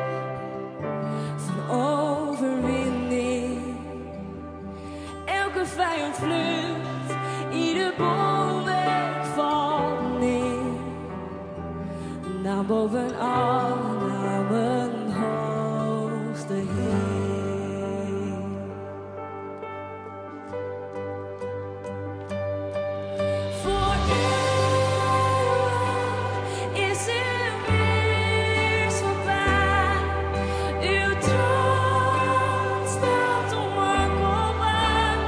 van overwinning. Elke vijand vlucht, ieder bolwerk valt neer. Naam boven alle namen, hoogste Heer. Voor eeuwig is uw heerschappij. Uw troon staat onwankelbaar.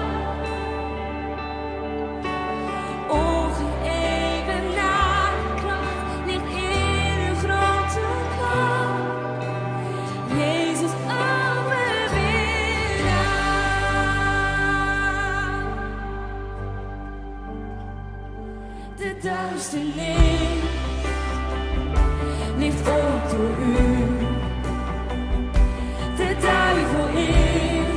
Ongeëvenaarde kracht ligt in uw grote kracht. Jezus overwinnaar. De duisternis ligt ook door u. De duivel is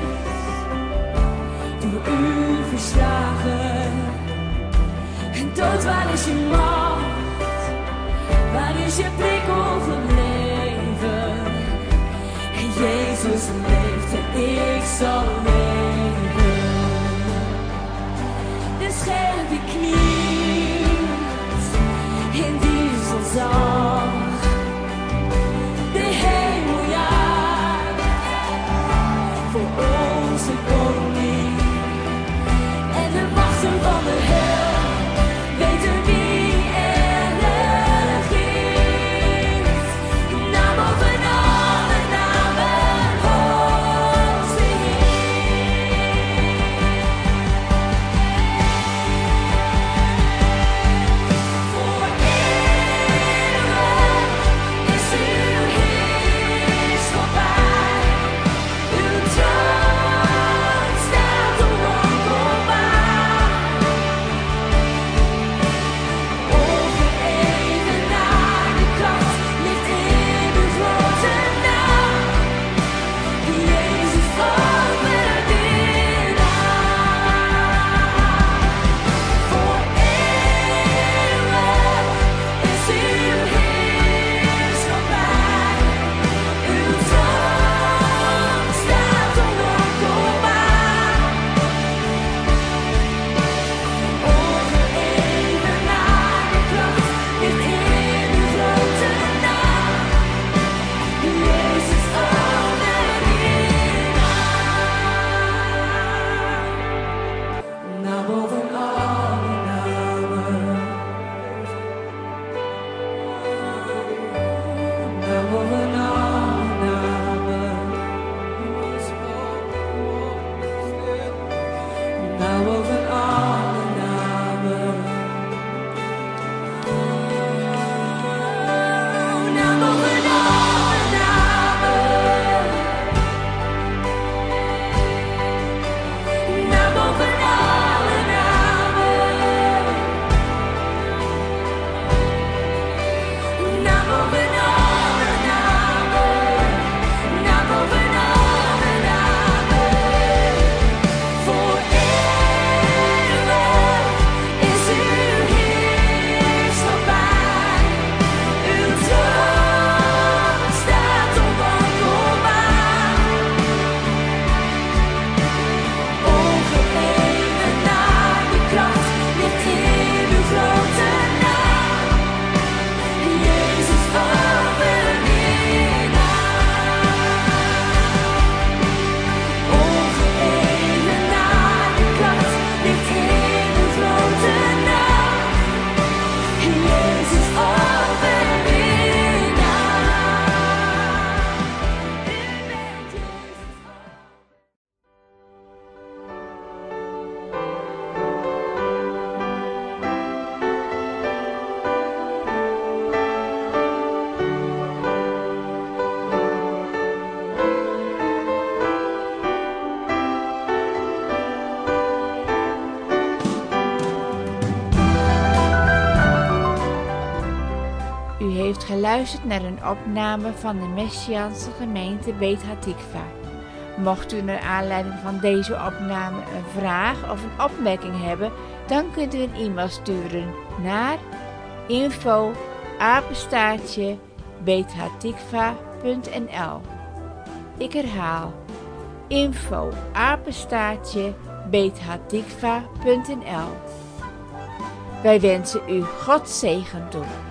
door u verslagen. En dood, waar is je macht? Waar is je prikkel gebleven? En Jezus leeft en ik zal leven. De scherpe knielt in diezelzang. De hemel jaagt voor onze koning. En de machten van de hel weten wie er regeert. Naam boven alle namen, hoogste Heer. heeft geluisterd naar een opname van de Messiaanse gemeente Beit Hatikva. Mocht u naar aanleiding van deze opname een vraag of een opmerking hebben, dan kunt u een e-mail sturen naar info apenstaartje beethatikva punt n l. Ik herhaal info apenstaartje beethatikva punt n l. Wij wensen u Gods zegen toe.